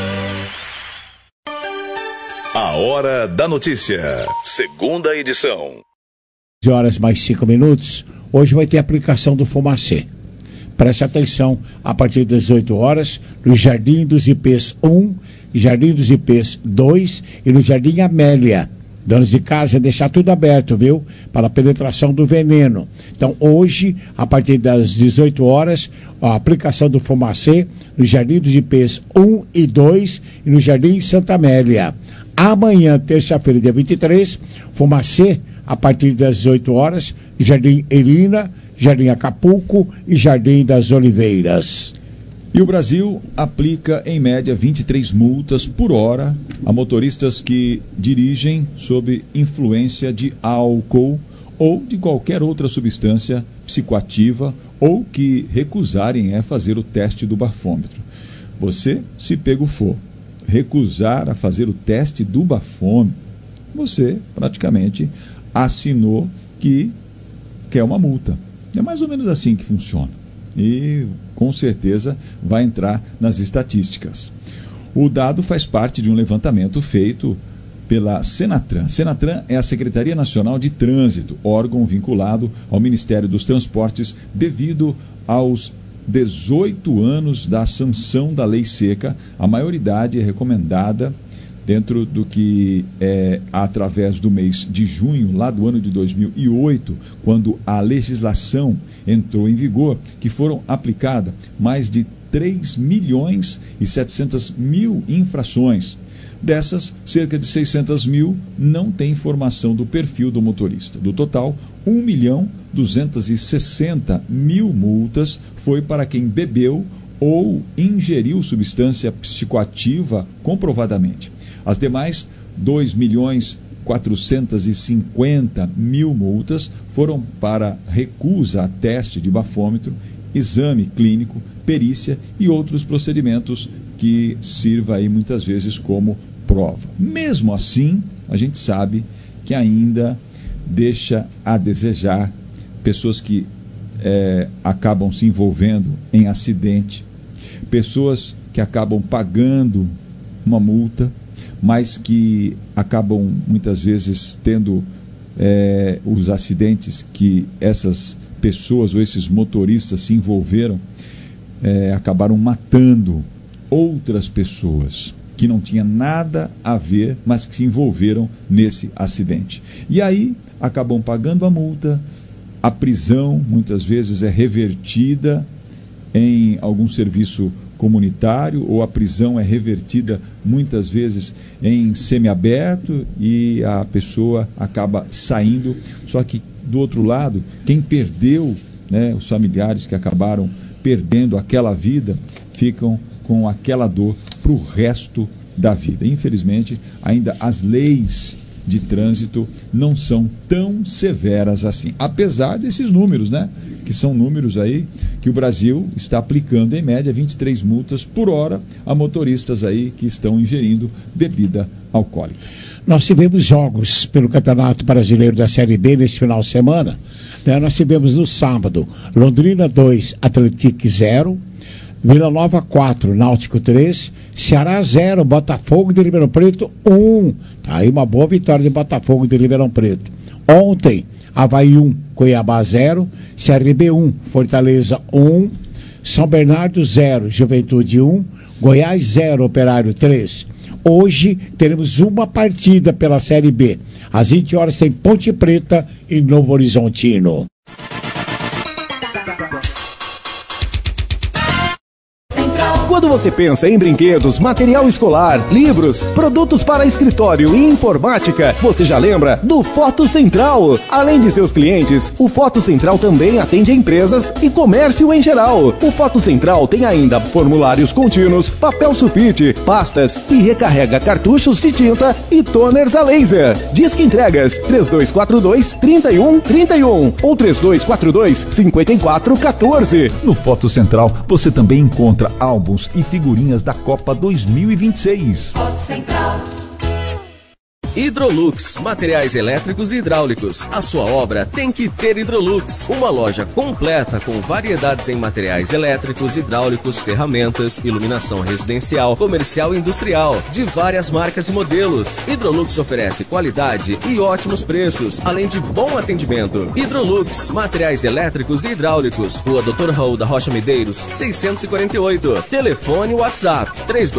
A Hora da Notícia, segunda edição. 11h mais 5. Hoje vai ter aplicação do Fumacê. Preste atenção, a partir das 18 horas, no Jardim dos Ipês 1, Jardim dos Ipês 2 e no Jardim Amélia. Donos de casa, deixar tudo aberto, viu? Para a penetração do veneno. Então, hoje, a partir das 18 horas, a aplicação do Fumacê no Jardim dos Ipês 1 e 2 e no Jardim Santa Amélia. Amanhã, terça-feira, dia 23, Fumacê, a partir das 18 horas, Jardim Erina, Jardim Acapulco e Jardim das Oliveiras. E o Brasil aplica, em média, 23 multas por hora a motoristas que dirigem sob influência de álcool ou de qualquer outra substância psicoativa ou que recusarem fazer o teste do bafômetro. Você, se pego for, recusar a fazer o teste do bafômetro, você praticamente assinou que quer uma multa. É mais ou menos assim que funciona. E com certeza vai entrar nas estatísticas. O dado faz parte de um levantamento feito pela Senatran. Senatran é a Secretaria Nacional de Trânsito, órgão vinculado ao Ministério dos Transportes devido aos 18 anos da sanção da Lei Seca. A maioridade é recomendada dentro do que é através do mês de junho, lá do ano de 2008, quando a legislação entrou em vigor, que foram aplicadas mais de 3.700.000 infrações. Dessas, cerca de 600.000 não têm informação do perfil do motorista. Do total, 1.260.000 multas foi para quem bebeu ou ingeriu substância psicoativa comprovadamente. As demais, 2.450.000 multas foram para recusa a teste de bafômetro, exame clínico, perícia e outros procedimentos que sirva aí muitas vezes como prova. Mesmo assim, a gente sabe que ainda deixa a desejar pessoas que acabam se envolvendo em acidente, pessoas que acabam pagando uma multa, mas que acabam muitas vezes tendo os acidentes que essas pessoas ou esses motoristas se envolveram, acabaram matando outras pessoas que não tinha nada a ver, mas que se envolveram nesse acidente. E aí acabam pagando a multa, a prisão muitas vezes é revertida em algum serviço comunitário, ou a prisão é revertida muitas vezes em semiaberto e a pessoa acaba saindo. Só que do outro lado, quem perdeu, né, os familiares que acabaram perdendo aquela vida, ficam com aquela dor para o resto da vida. Infelizmente, ainda as leis de trânsito não são tão severas assim, apesar desses números, né? Que são números aí que o Brasil está aplicando em média 23 multas por hora a motoristas aí que estão ingerindo bebida alcoólica. Nós tivemos jogos pelo Campeonato Brasileiro da Série B nesse final de semana, né? Nós tivemos no sábado Londrina 2, Atlético 0, Vila Nova 4, Náutico 3, Ceará 0, Botafogo de Ribeirão Preto 1. Tá aí uma boa vitória de Botafogo de Ribeirão Preto. Ontem, Avaí 1, Cuiabá 0, CRB 1, Fortaleza 1, São Bernardo 0, Juventude 1, Goiás 0, Operário 3. Hoje teremos uma partida pela Série B. Às 20 horas tem Ponte Preta e Novo Horizontino. Quando você pensa em brinquedos, material escolar, livros, produtos para escritório e informática, você já lembra do Foto Central. Além de seus clientes, o Foto Central também atende empresas e comércio em geral. O Foto Central tem ainda formulários contínuos, papel sulfite, pastas e recarrega cartuchos de tinta e toners a laser. Disque entregas 3242-3131 ou 3242-5414. No Foto Central você também encontra álbuns e figurinhas da Copa 2026. Foto Central. Hidrolux, materiais elétricos e hidráulicos. A sua obra tem que ter Hidrolux. Uma loja completa com variedades em materiais elétricos, hidráulicos, ferramentas, iluminação residencial, comercial e industrial, de várias marcas e modelos. Hidrolux oferece qualidade e ótimos preços, além de bom atendimento. Hidrolux, materiais elétricos e hidráulicos. Rua Dr. Raul da Rocha Medeiros, 648. Telefone WhatsApp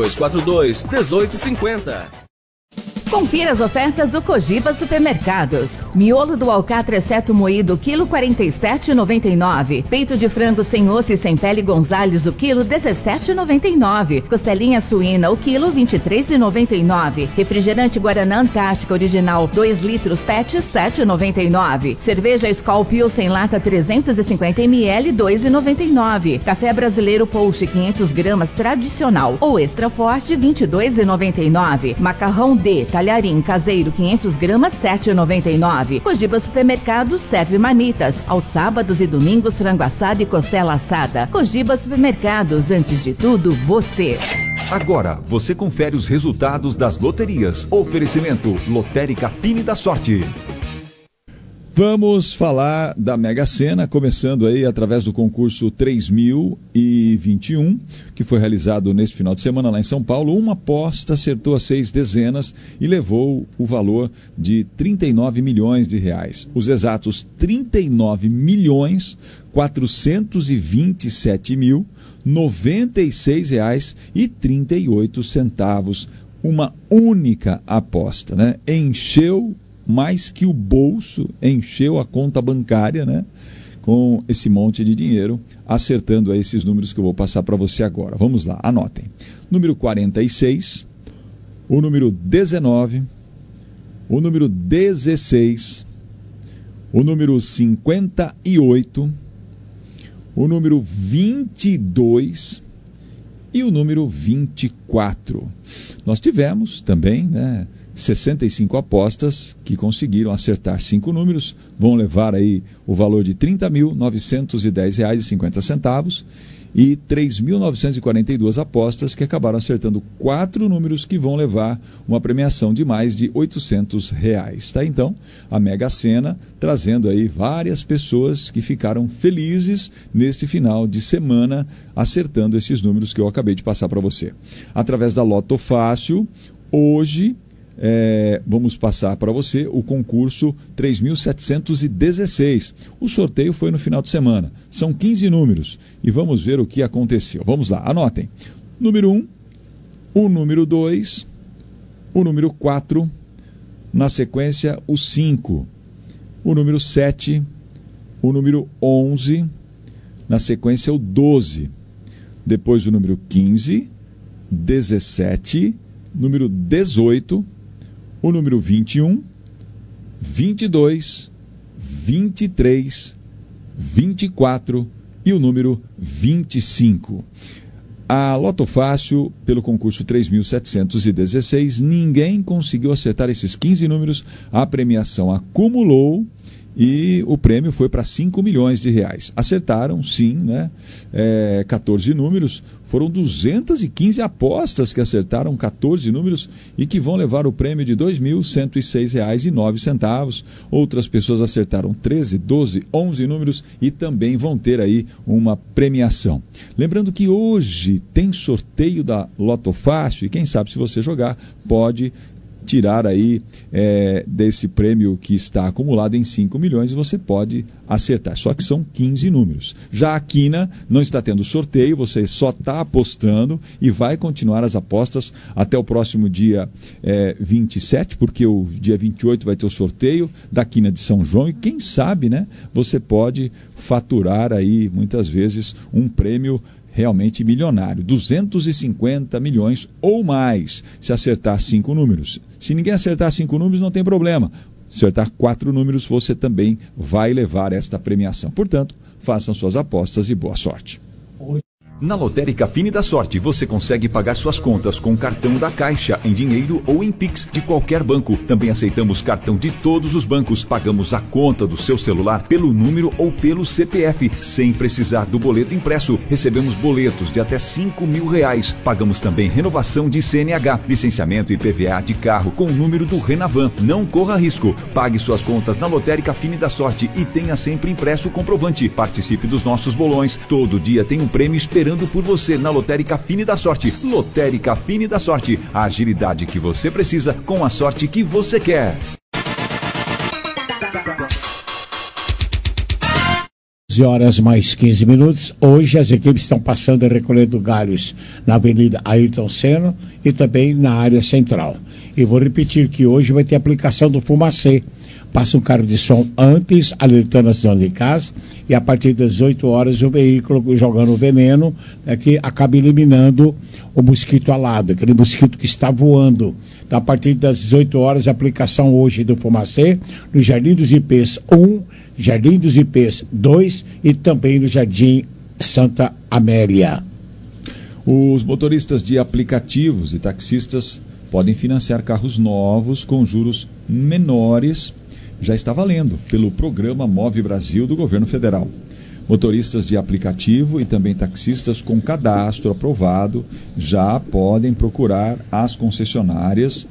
3242-1850. Confira as ofertas do Cogiba Supermercados. Miolo do alcatra exceto moído, quilo 47,99. Peito de frango sem osso e sem pele Gonzales, o quilo 17,99. Costelinha suína, o quilo 23,99. Refrigerante Guaraná Antártica Original, 2 litros PET, 7,99. Cerveja Skol Pilsen lata 350 ml, 2,99. Café Brasileiro Pouche 500 gramas tradicional ou extra forte, 22,99. Macarrão D talharim caseiro 500 gramas, 7,99. Cogiba Supermercado serve manitas. Aos sábados e domingos, frango assado e costela assada. Cogiba Supermercados, antes de tudo, você. Agora, você confere os resultados das loterias. Oferecimento Lotérica Fine da Sorte. Vamos falar da Mega Sena, começando aí através do concurso 3021, que foi realizado neste final de semana lá em São Paulo. Uma aposta acertou as 6 dezenas e levou o valor de 39 milhões de reais. Os exatos 39 milhões 427 mil 96 reais e 38 centavos. Uma única aposta, né? Encheu mais que o bolso, encheu a conta bancária, né? Com esse monte de dinheiro, acertando aí esses números que eu vou passar para você agora. Vamos lá, anotem. Número 46, o número 19, o número 16, o número 58, o número 22 e o número 24. Nós tivemos também, né, 65 apostas que conseguiram acertar 5 números, vão levar aí o valor de R$ 30.910,50 e 3.942 apostas que acabaram acertando 4 números que vão levar uma premiação de mais de R$ 800. Tá? Então, a Mega Sena trazendo aí várias pessoas que ficaram felizes neste final de semana acertando esses números que eu acabei de passar para você. Através da Loto Fácil, hoje vamos passar para você o concurso 3.716. O sorteio foi no final de semana. São 15 números e vamos ver o que aconteceu. Vamos lá, anotem. Número 1, o número 2, o número 4, na sequência o 5, o número 7, o número 11, na sequência o 12, depois o número 15, 17, número 18, o número 21, 22, 23, 24 e o número 25. A Loto Fácil, pelo concurso 3.716, ninguém conseguiu acertar esses 15 números, a premiação acumulou e o prêmio foi para 5 milhões de reais. Acertaram, sim, né? 14 números, foram 215 apostas que acertaram 14 números e que vão levar o prêmio de R$ 2.106,09. Outras pessoas acertaram 13, 12, 11 números e também vão ter aí uma premiação. Lembrando que hoje tem sorteio da Loto Fácil e quem sabe se você jogar pode tirar aí desse prêmio que está acumulado em 5 milhões, você pode acertar, só que são 15 números. Já a Quina não está tendo sorteio, você só está apostando e vai continuar as apostas até o próximo dia 27, porque o dia 28 vai ter o sorteio da Quina de São João e quem sabe, né, você pode faturar aí muitas vezes um prêmio realmente milionário, 250 milhões ou mais, se acertar 5 números. Se ninguém acertar 5 números, não tem problema. Acertar 4 números, você também vai levar esta premiação. Portanto, façam suas apostas e boa sorte. Na Lotérica Fine da Sorte, você consegue pagar suas contas com cartão da Caixa, em dinheiro ou em Pix de qualquer banco. Também aceitamos cartão de todos os bancos. Pagamos a conta do seu celular pelo número ou pelo CPF, sem precisar do boleto impresso. Recebemos boletos de até R$5 mil. Pagamos também renovação de CNH, licenciamento e PVA de carro com o número do Renavan. Não corra risco. Pague suas contas na Lotérica Fine da Sorte e tenha sempre impresso o comprovante. Participe dos nossos bolões. Todo dia tem um prêmio esperando por você na Lotérica Fine da Sorte. Lotérica Fine da Sorte. A agilidade que você precisa com a sorte que você quer. 11 horas mais 15 minutos. Hoje as equipes estão passando e recolhendo galhos na Avenida Ayrton Senna e também na área central. E vou repetir que hoje vai ter aplicação do fumacê. Passa um carro de som antes, alertando as donas de casa, e a partir das 8 horas o veículo jogando o veneno, que acaba eliminando o mosquito alado, aquele mosquito que está voando. Então, a partir das 18 horas, a aplicação hoje do fumacê no Jardim dos Ipês 1, Jardim dos Ipês 2 e também no Jardim Santa Amélia. Os motoristas de aplicativos e taxistas podem financiar carros novos com juros menores. Já está valendo pelo programa Move Brasil do governo federal. Motoristas de aplicativo e também taxistas com cadastro aprovado já podem procurar as concessionárias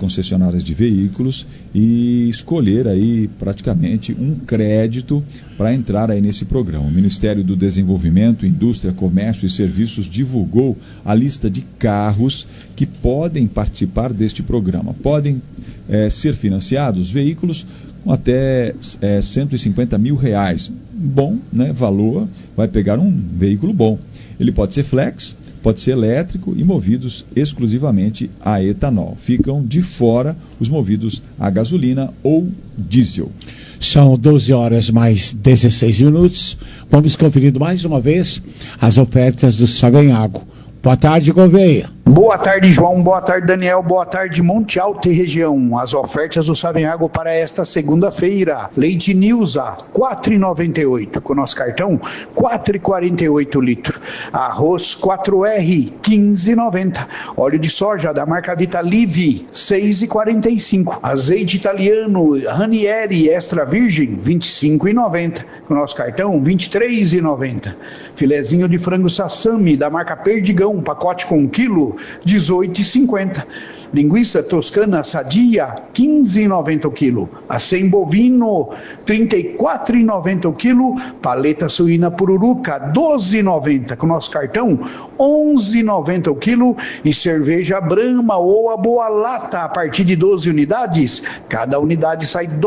de veículos e escolher aí praticamente um crédito para entrar aí nesse programa. O Ministério do Desenvolvimento, Indústria, Comércio e Serviços divulgou a lista de carros que podem participar deste programa. Podem ser financiados veículos com até R$150 mil. Bom, né, valor, vai pegar um veículo bom. Ele pode ser flex, pode ser elétrico e movidos exclusivamente a etanol. Ficam de fora os movidos a gasolina ou diesel. São 12 horas mais 16 minutos. Vamos conferindo mais uma vez as ofertas do Savenhago. Boa tarde, Gouveia. Boa tarde, João. Boa tarde, Daniel. Boa tarde, Monte Alto e região. As ofertas do Savenhago para esta segunda-feira. Leite Nilza, R$ 4,98. Com nosso cartão, R$ 4,48 litro. Arroz 4R, R$ 15,90. Óleo de soja da marca Vitalive, R$ 6,45. Azeite italiano Ranieri Extra Virgem, R$ 25,90. Com nosso cartão, R$ 23,90. Filezinho de frango Sassami da marca Perdigão, pacote com 1 quilo, R$ 18,50. Linguiça toscana sadia, R$ 15,90 o quilo. Acém bovino, R$ 34,90 o quilo. Paleta suína pururuca, R$ 12,90. Com nosso cartão, R$ 11,90 o quilo. E cerveja Brahma ou a Boa Lata, a partir de 12 unidades. Cada unidade sai R$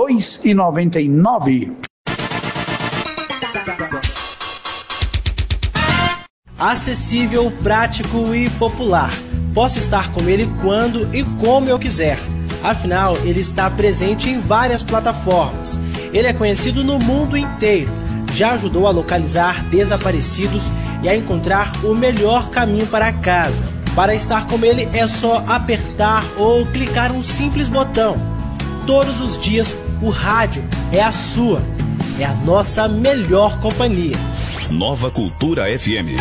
2,99. Acessível, prático e popular. posso estar com ele quando e como eu quiser. Afinal, ele está presente em várias plataformas. Ele é conhecido no mundo inteiro. Já ajudou a localizar desaparecidos e a encontrar o melhor caminho para casa. Para estar com ele é só apertar ou clicar um simples botão. Todos os dias o rádio é a sua, é a nossa melhor companhia. Nova Cultura FM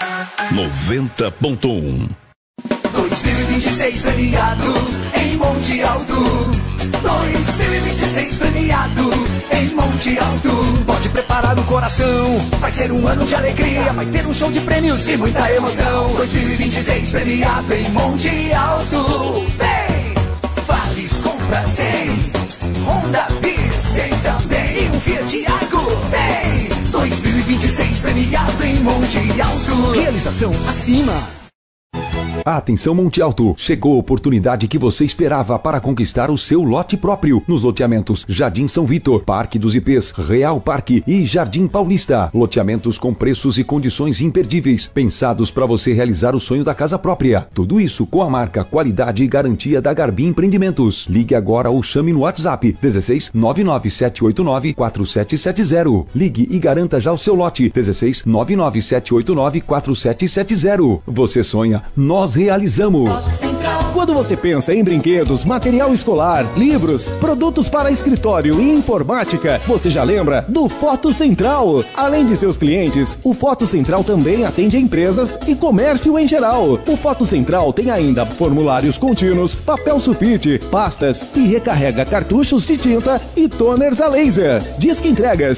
90.1. 2026 premiado em Monte Alto. 2026 premiado em Monte Alto. Pode preparar no coração, vai ser um ano de alegria. Vai ter um show de prêmios e muita emoção. 2026 premiado em Monte Alto. Vem! Vales compra 100. Honda Bis tem também. E um Fiat Argo tem. 2026 premiado em Monte Alto. Realização acima. Atenção Monte Alto, chegou a oportunidade que você esperava para conquistar o seu lote próprio nos loteamentos Jardim São Vitor, Parque dos IPs, Real Parque e Jardim Paulista. Loteamentos com preços e condições imperdíveis, pensados para você realizar o sonho da casa própria. Tudo isso com a marca, qualidade e garantia da Garbi Empreendimentos. Ligue agora ou chame no WhatsApp 16 99789 4770. Ligue e garanta já o seu lote 16 99789 4770. Você sonha, nós realizamos. Quando você pensa em brinquedos, material escolar, livros, produtos para escritório e informática, você já lembra do Foto Central. Além de seus clientes, o Foto Central também atende empresas e comércio em geral. O Foto Central tem ainda formulários contínuos, papel sulfite, pastas e recarrega cartuchos de tinta e toners a laser. Disque entregas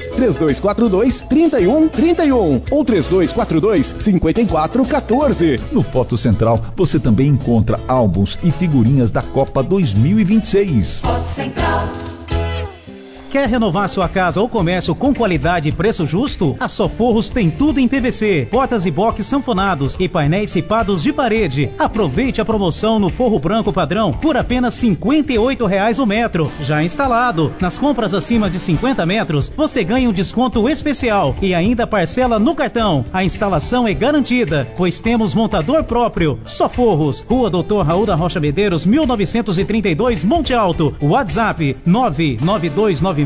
3242-3131 ou 3242-5414. No Foto Central, você também encontra álbuns e figurinhas da Copa 2026. Foto Central. Quer renovar sua casa ou comércio com qualidade e preço justo? A Soforros tem tudo em PVC, portas e boxes sanfonados e painéis ripados de parede. Aproveite a promoção no forro branco padrão por apenas R$ 58,00 o metro, já instalado. Nas compras acima de 50 metros, você ganha um desconto especial e ainda parcela no cartão. A instalação é garantida, pois temos montador próprio. Soforros, Rua Doutor Raul da Rocha Medeiros, 1932, Monte Alto. WhatsApp 992969594.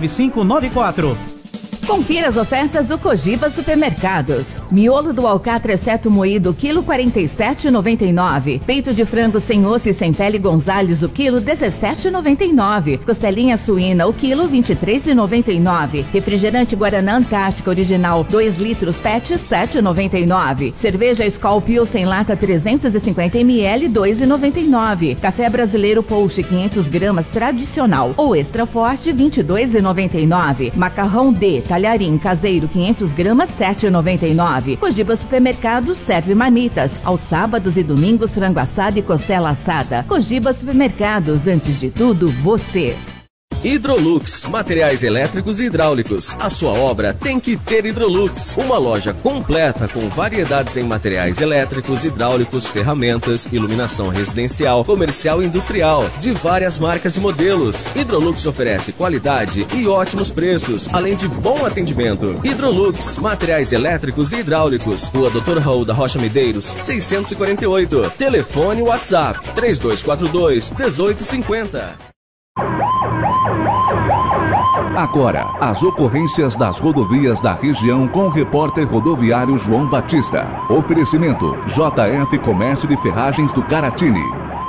Confira as ofertas do Cogiba Supermercados. Miolo do alcatra exceto moído, quilo 47,99. Peito de frango sem osso e sem pele Gonzales, o quilo 17,99. Costelinha suína, o quilo 23,99. Refrigerante Guaraná Antártica Original, 2 litros PET, 7,99. Cerveja Skol Pilsen lata 350 ml, 2,99. Café brasileiro Pouche 500 gramas tradicional ou extra forte, 22,99. Macarrão D talharim caseiro 500 gramas, 7,99. Cogiba Supermercado serve marmitas. Aos sábados e domingos, frango assado e costela assada. Cogiba Supermercados, antes de tudo, você. Hidrolux, materiais elétricos e hidráulicos. A sua obra tem que ter Hidrolux. Uma loja completa com variedades em materiais elétricos, hidráulicos, ferramentas, iluminação residencial, comercial e industrial, de várias marcas e modelos. Hidrolux oferece qualidade e ótimos preços, além de bom atendimento. Hidrolux, materiais elétricos e hidráulicos. Rua Doutor Raul da Rocha Medeiros, 648. Telefone WhatsApp 3242-1850. Agora, as ocorrências das rodovias da região com o repórter rodoviário João Batista. Oferecimento: JF Comércio de Ferragens do Caratini.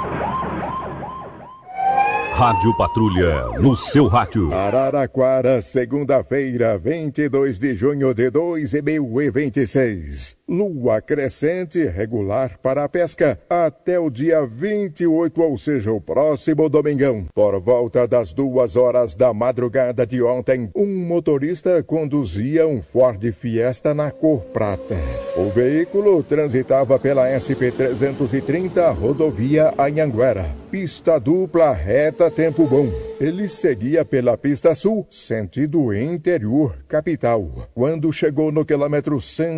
Rádio Patrulha, no seu rádio. Araraquara, segunda-feira, 22 de junho de 2026. Lua crescente regular para a pesca até o dia 28, ou seja, o próximo domingão. Por volta das 2 horas da madrugada de ontem, um motorista conduzia um Ford Fiesta na cor prata. O veículo transitava pela SP-330, rodovia Anhanguera. Pista dupla, reta, tempo bom. Ele seguia pela pista sul, sentido interior, capital. Quando chegou no quilômetro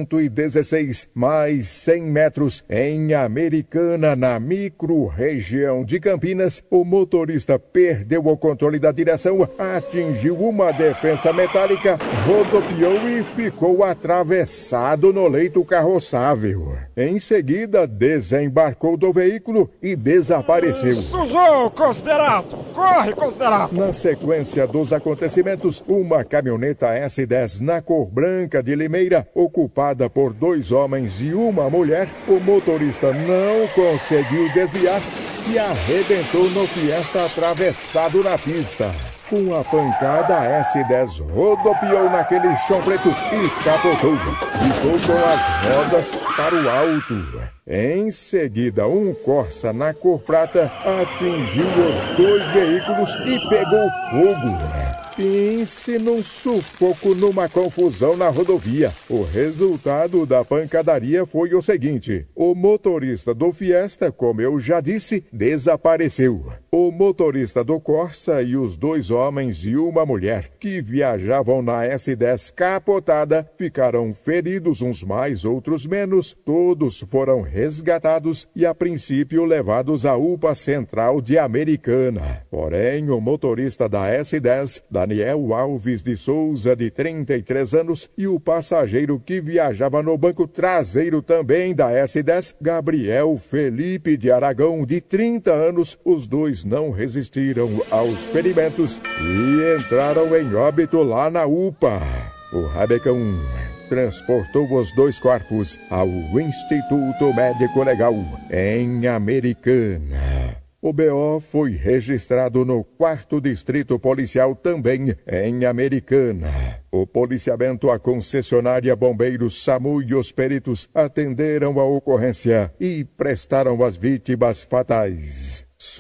116, mais 100 metros, em Americana, na micro-região de Campinas, o motorista perdeu o controle da direção, atingiu uma defensa metálica, rodopiou e ficou atravessado no leito carroçável. Em seguida, desembarcou do veículo e desapareceu. Sujou, considerado! Corre, considerado! Na sequência dos acontecimentos, uma caminhoneta S10 na cor branca de Limeira, ocupada por 2 homens e uma mulher, o motorista não conseguiu desviar, se arrebentou no Fiesta atravessado na pista. Com a pancada, a S10 rodopiou naquele chão preto e capotou. Ficou com as rodas para o alto. Em seguida, um Corsa na cor prata atingiu os 2 veículos e pegou fogo. Pense num sufoco, numa confusão na rodovia. O resultado da pancadaria foi o seguinte: o motorista do Fiesta, como eu já disse, desapareceu. O motorista do Corsa e os 2 homens e uma mulher que viajavam na S10 capotada ficaram feridos, uns mais, outros menos. Todos foram resgatados e, a princípio, levados à UPA Central de Americana. Porém, o motorista da S10, Daniel Alves de Souza, de 33 anos, e o passageiro que viajava no banco traseiro também da S10, Gabriel Felipe de Aragão, de 30 anos, os 2 não resistiram aos ferimentos e entraram em óbito lá na UPA. O Rabecão transportou os 2 corpos ao Instituto Médico Legal, em Americana. O BO foi registrado no 4º Distrito Policial, também em Americana. O policiamento, a concessionária Bombeiros, SAMU e os peritos atenderam a ocorrência e prestaram às vítimas fatais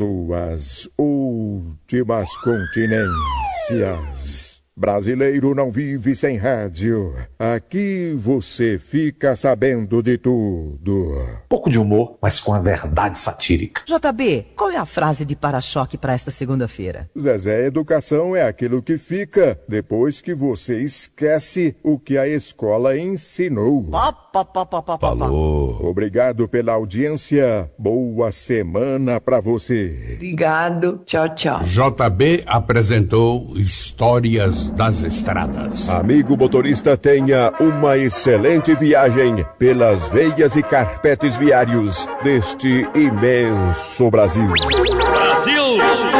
suas últimas continências. Brasileiro não vive sem rádio. Aqui você fica sabendo de tudo. Pouco de humor, mas com a verdade satírica. JB, qual é a frase de para-choque para esta segunda-feira? Zezé, educação é aquilo que fica depois que você esquece o que a escola ensinou. Falou. Obrigado pela audiência. Boa semana pra você. Obrigado. Tchau, tchau. JB apresentou Histórias das Estradas. Amigo motorista, tenha uma excelente viagem pelas veias e carpetes viários deste imenso Brasil. Brasil!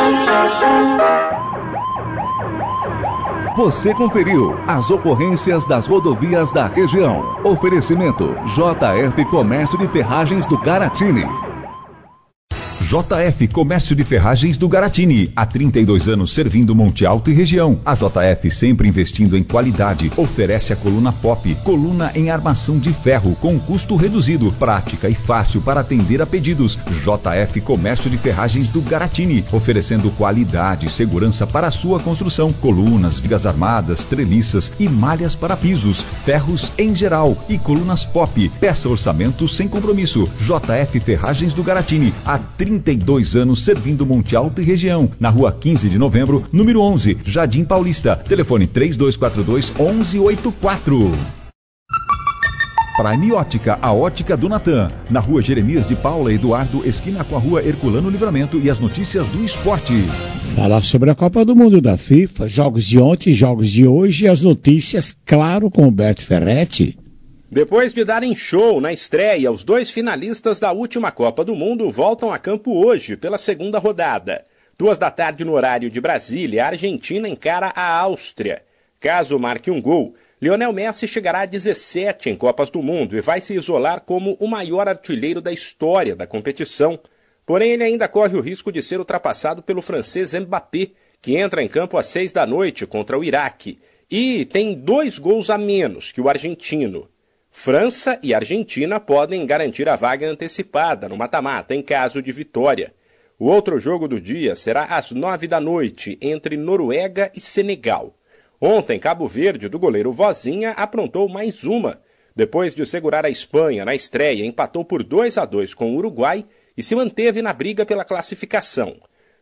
Você conferiu as ocorrências das rodovias da região. Oferecimento JF Comércio de Ferragens do Garatini. JF Comércio de Ferragens do Garatini, há 32 anos servindo Monte Alto e região. A JF, sempre investindo em qualidade, oferece a coluna Pop, coluna em armação de ferro com custo reduzido, prática e fácil para atender a pedidos. JF Comércio de Ferragens do Garatini, oferecendo qualidade e segurança para a sua construção, colunas, vigas armadas, treliças e malhas para pisos, ferros em geral e colunas Pop. Peça orçamento sem compromisso. JF Ferragens do Garatini, há 32 anos servindo Monte Alto e região. Na rua 15 de novembro, número 11, Jardim Paulista. Telefone 3242-1184. Prime Ótica, a ótica do Natan. Na rua Jeremias de Paula Eduardo, esquina com a rua Herculano Livramento, e as notícias do esporte. Falar sobre a Copa do Mundo da FIFA, jogos de ontem, jogos de hoje e as notícias, claro, com Humberto Ferretti. Depois de darem show na estreia, os 2 finalistas da última Copa do Mundo voltam a campo hoje pela segunda rodada. 14h no horário de Brasília, a Argentina encara a Áustria. Caso marque um gol, Lionel Messi chegará a 17 em Copas do Mundo e vai se isolar como o maior artilheiro da história da competição. Porém, ele ainda corre o risco de ser ultrapassado pelo francês Mbappé, que entra em campo às 6 da noite contra o Iraque. E tem 2 gols a menos que o argentino. França e Argentina podem garantir a vaga antecipada no mata-mata em caso de vitória. O outro jogo do dia será às 9 da noite, entre Noruega e Senegal. Ontem, Cabo Verde, do goleiro Vozinha, aprontou mais uma. Depois de segurar a Espanha na estreia, empatou por 2-2 com o Uruguai e se manteve na briga pela classificação.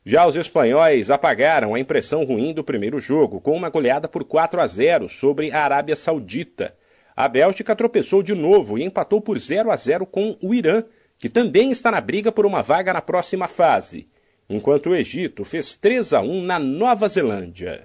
Já os espanhóis apagaram a impressão ruim do primeiro jogo, com uma goleada por 4-0 sobre a Arábia Saudita. A Bélgica tropeçou de novo e empatou por 0-0 com o Irã, que também está na briga por uma vaga na próxima fase, enquanto o Egito fez 3-1 na Nova Zelândia.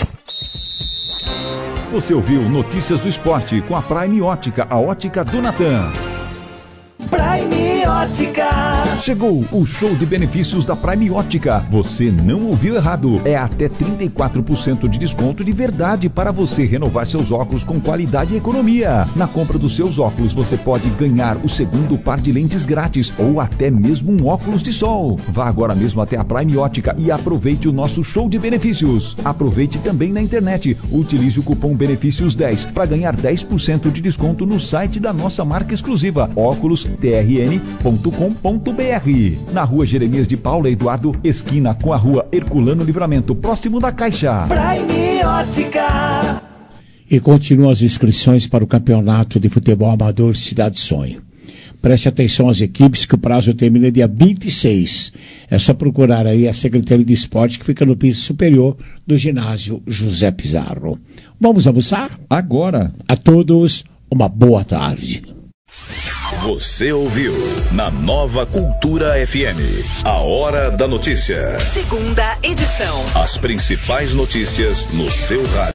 Você ouviu Notícias do Esporte com a Prime Ótica, a ótica do Natan. Prime Ótica. Chegou o show de benefícios da Prime Ótica. Você não ouviu errado. É até 34% de desconto de verdade para você renovar seus óculos com qualidade e economia. Na compra dos seus óculos, você pode ganhar o segundo par de lentes grátis ou até mesmo um óculos de sol. Vá agora mesmo até a Prime Ótica e aproveite o nosso show de benefícios. Aproveite também na internet. Utilize o cupom BENEFÍCIOS10 para ganhar 10% de desconto no site da nossa marca exclusiva, óculostrn.com.br. Na rua Jeremias de Paula Eduardo, esquina com a rua Herculano Livramento, próximo da Caixa. Prime Ótica. E continuam as inscrições para o Campeonato de Futebol Amador Cidade Sonho. Preste atenção às equipes, que o prazo termina dia 26. É só procurar aí a Secretaria de Esporte, que fica no piso superior do ginásio José Pizarro. Vamos almoçar? Agora. A todos, uma boa tarde. Você ouviu na Nova Cultura FM, a Hora da Notícia. Segunda edição. As principais notícias no seu rádio.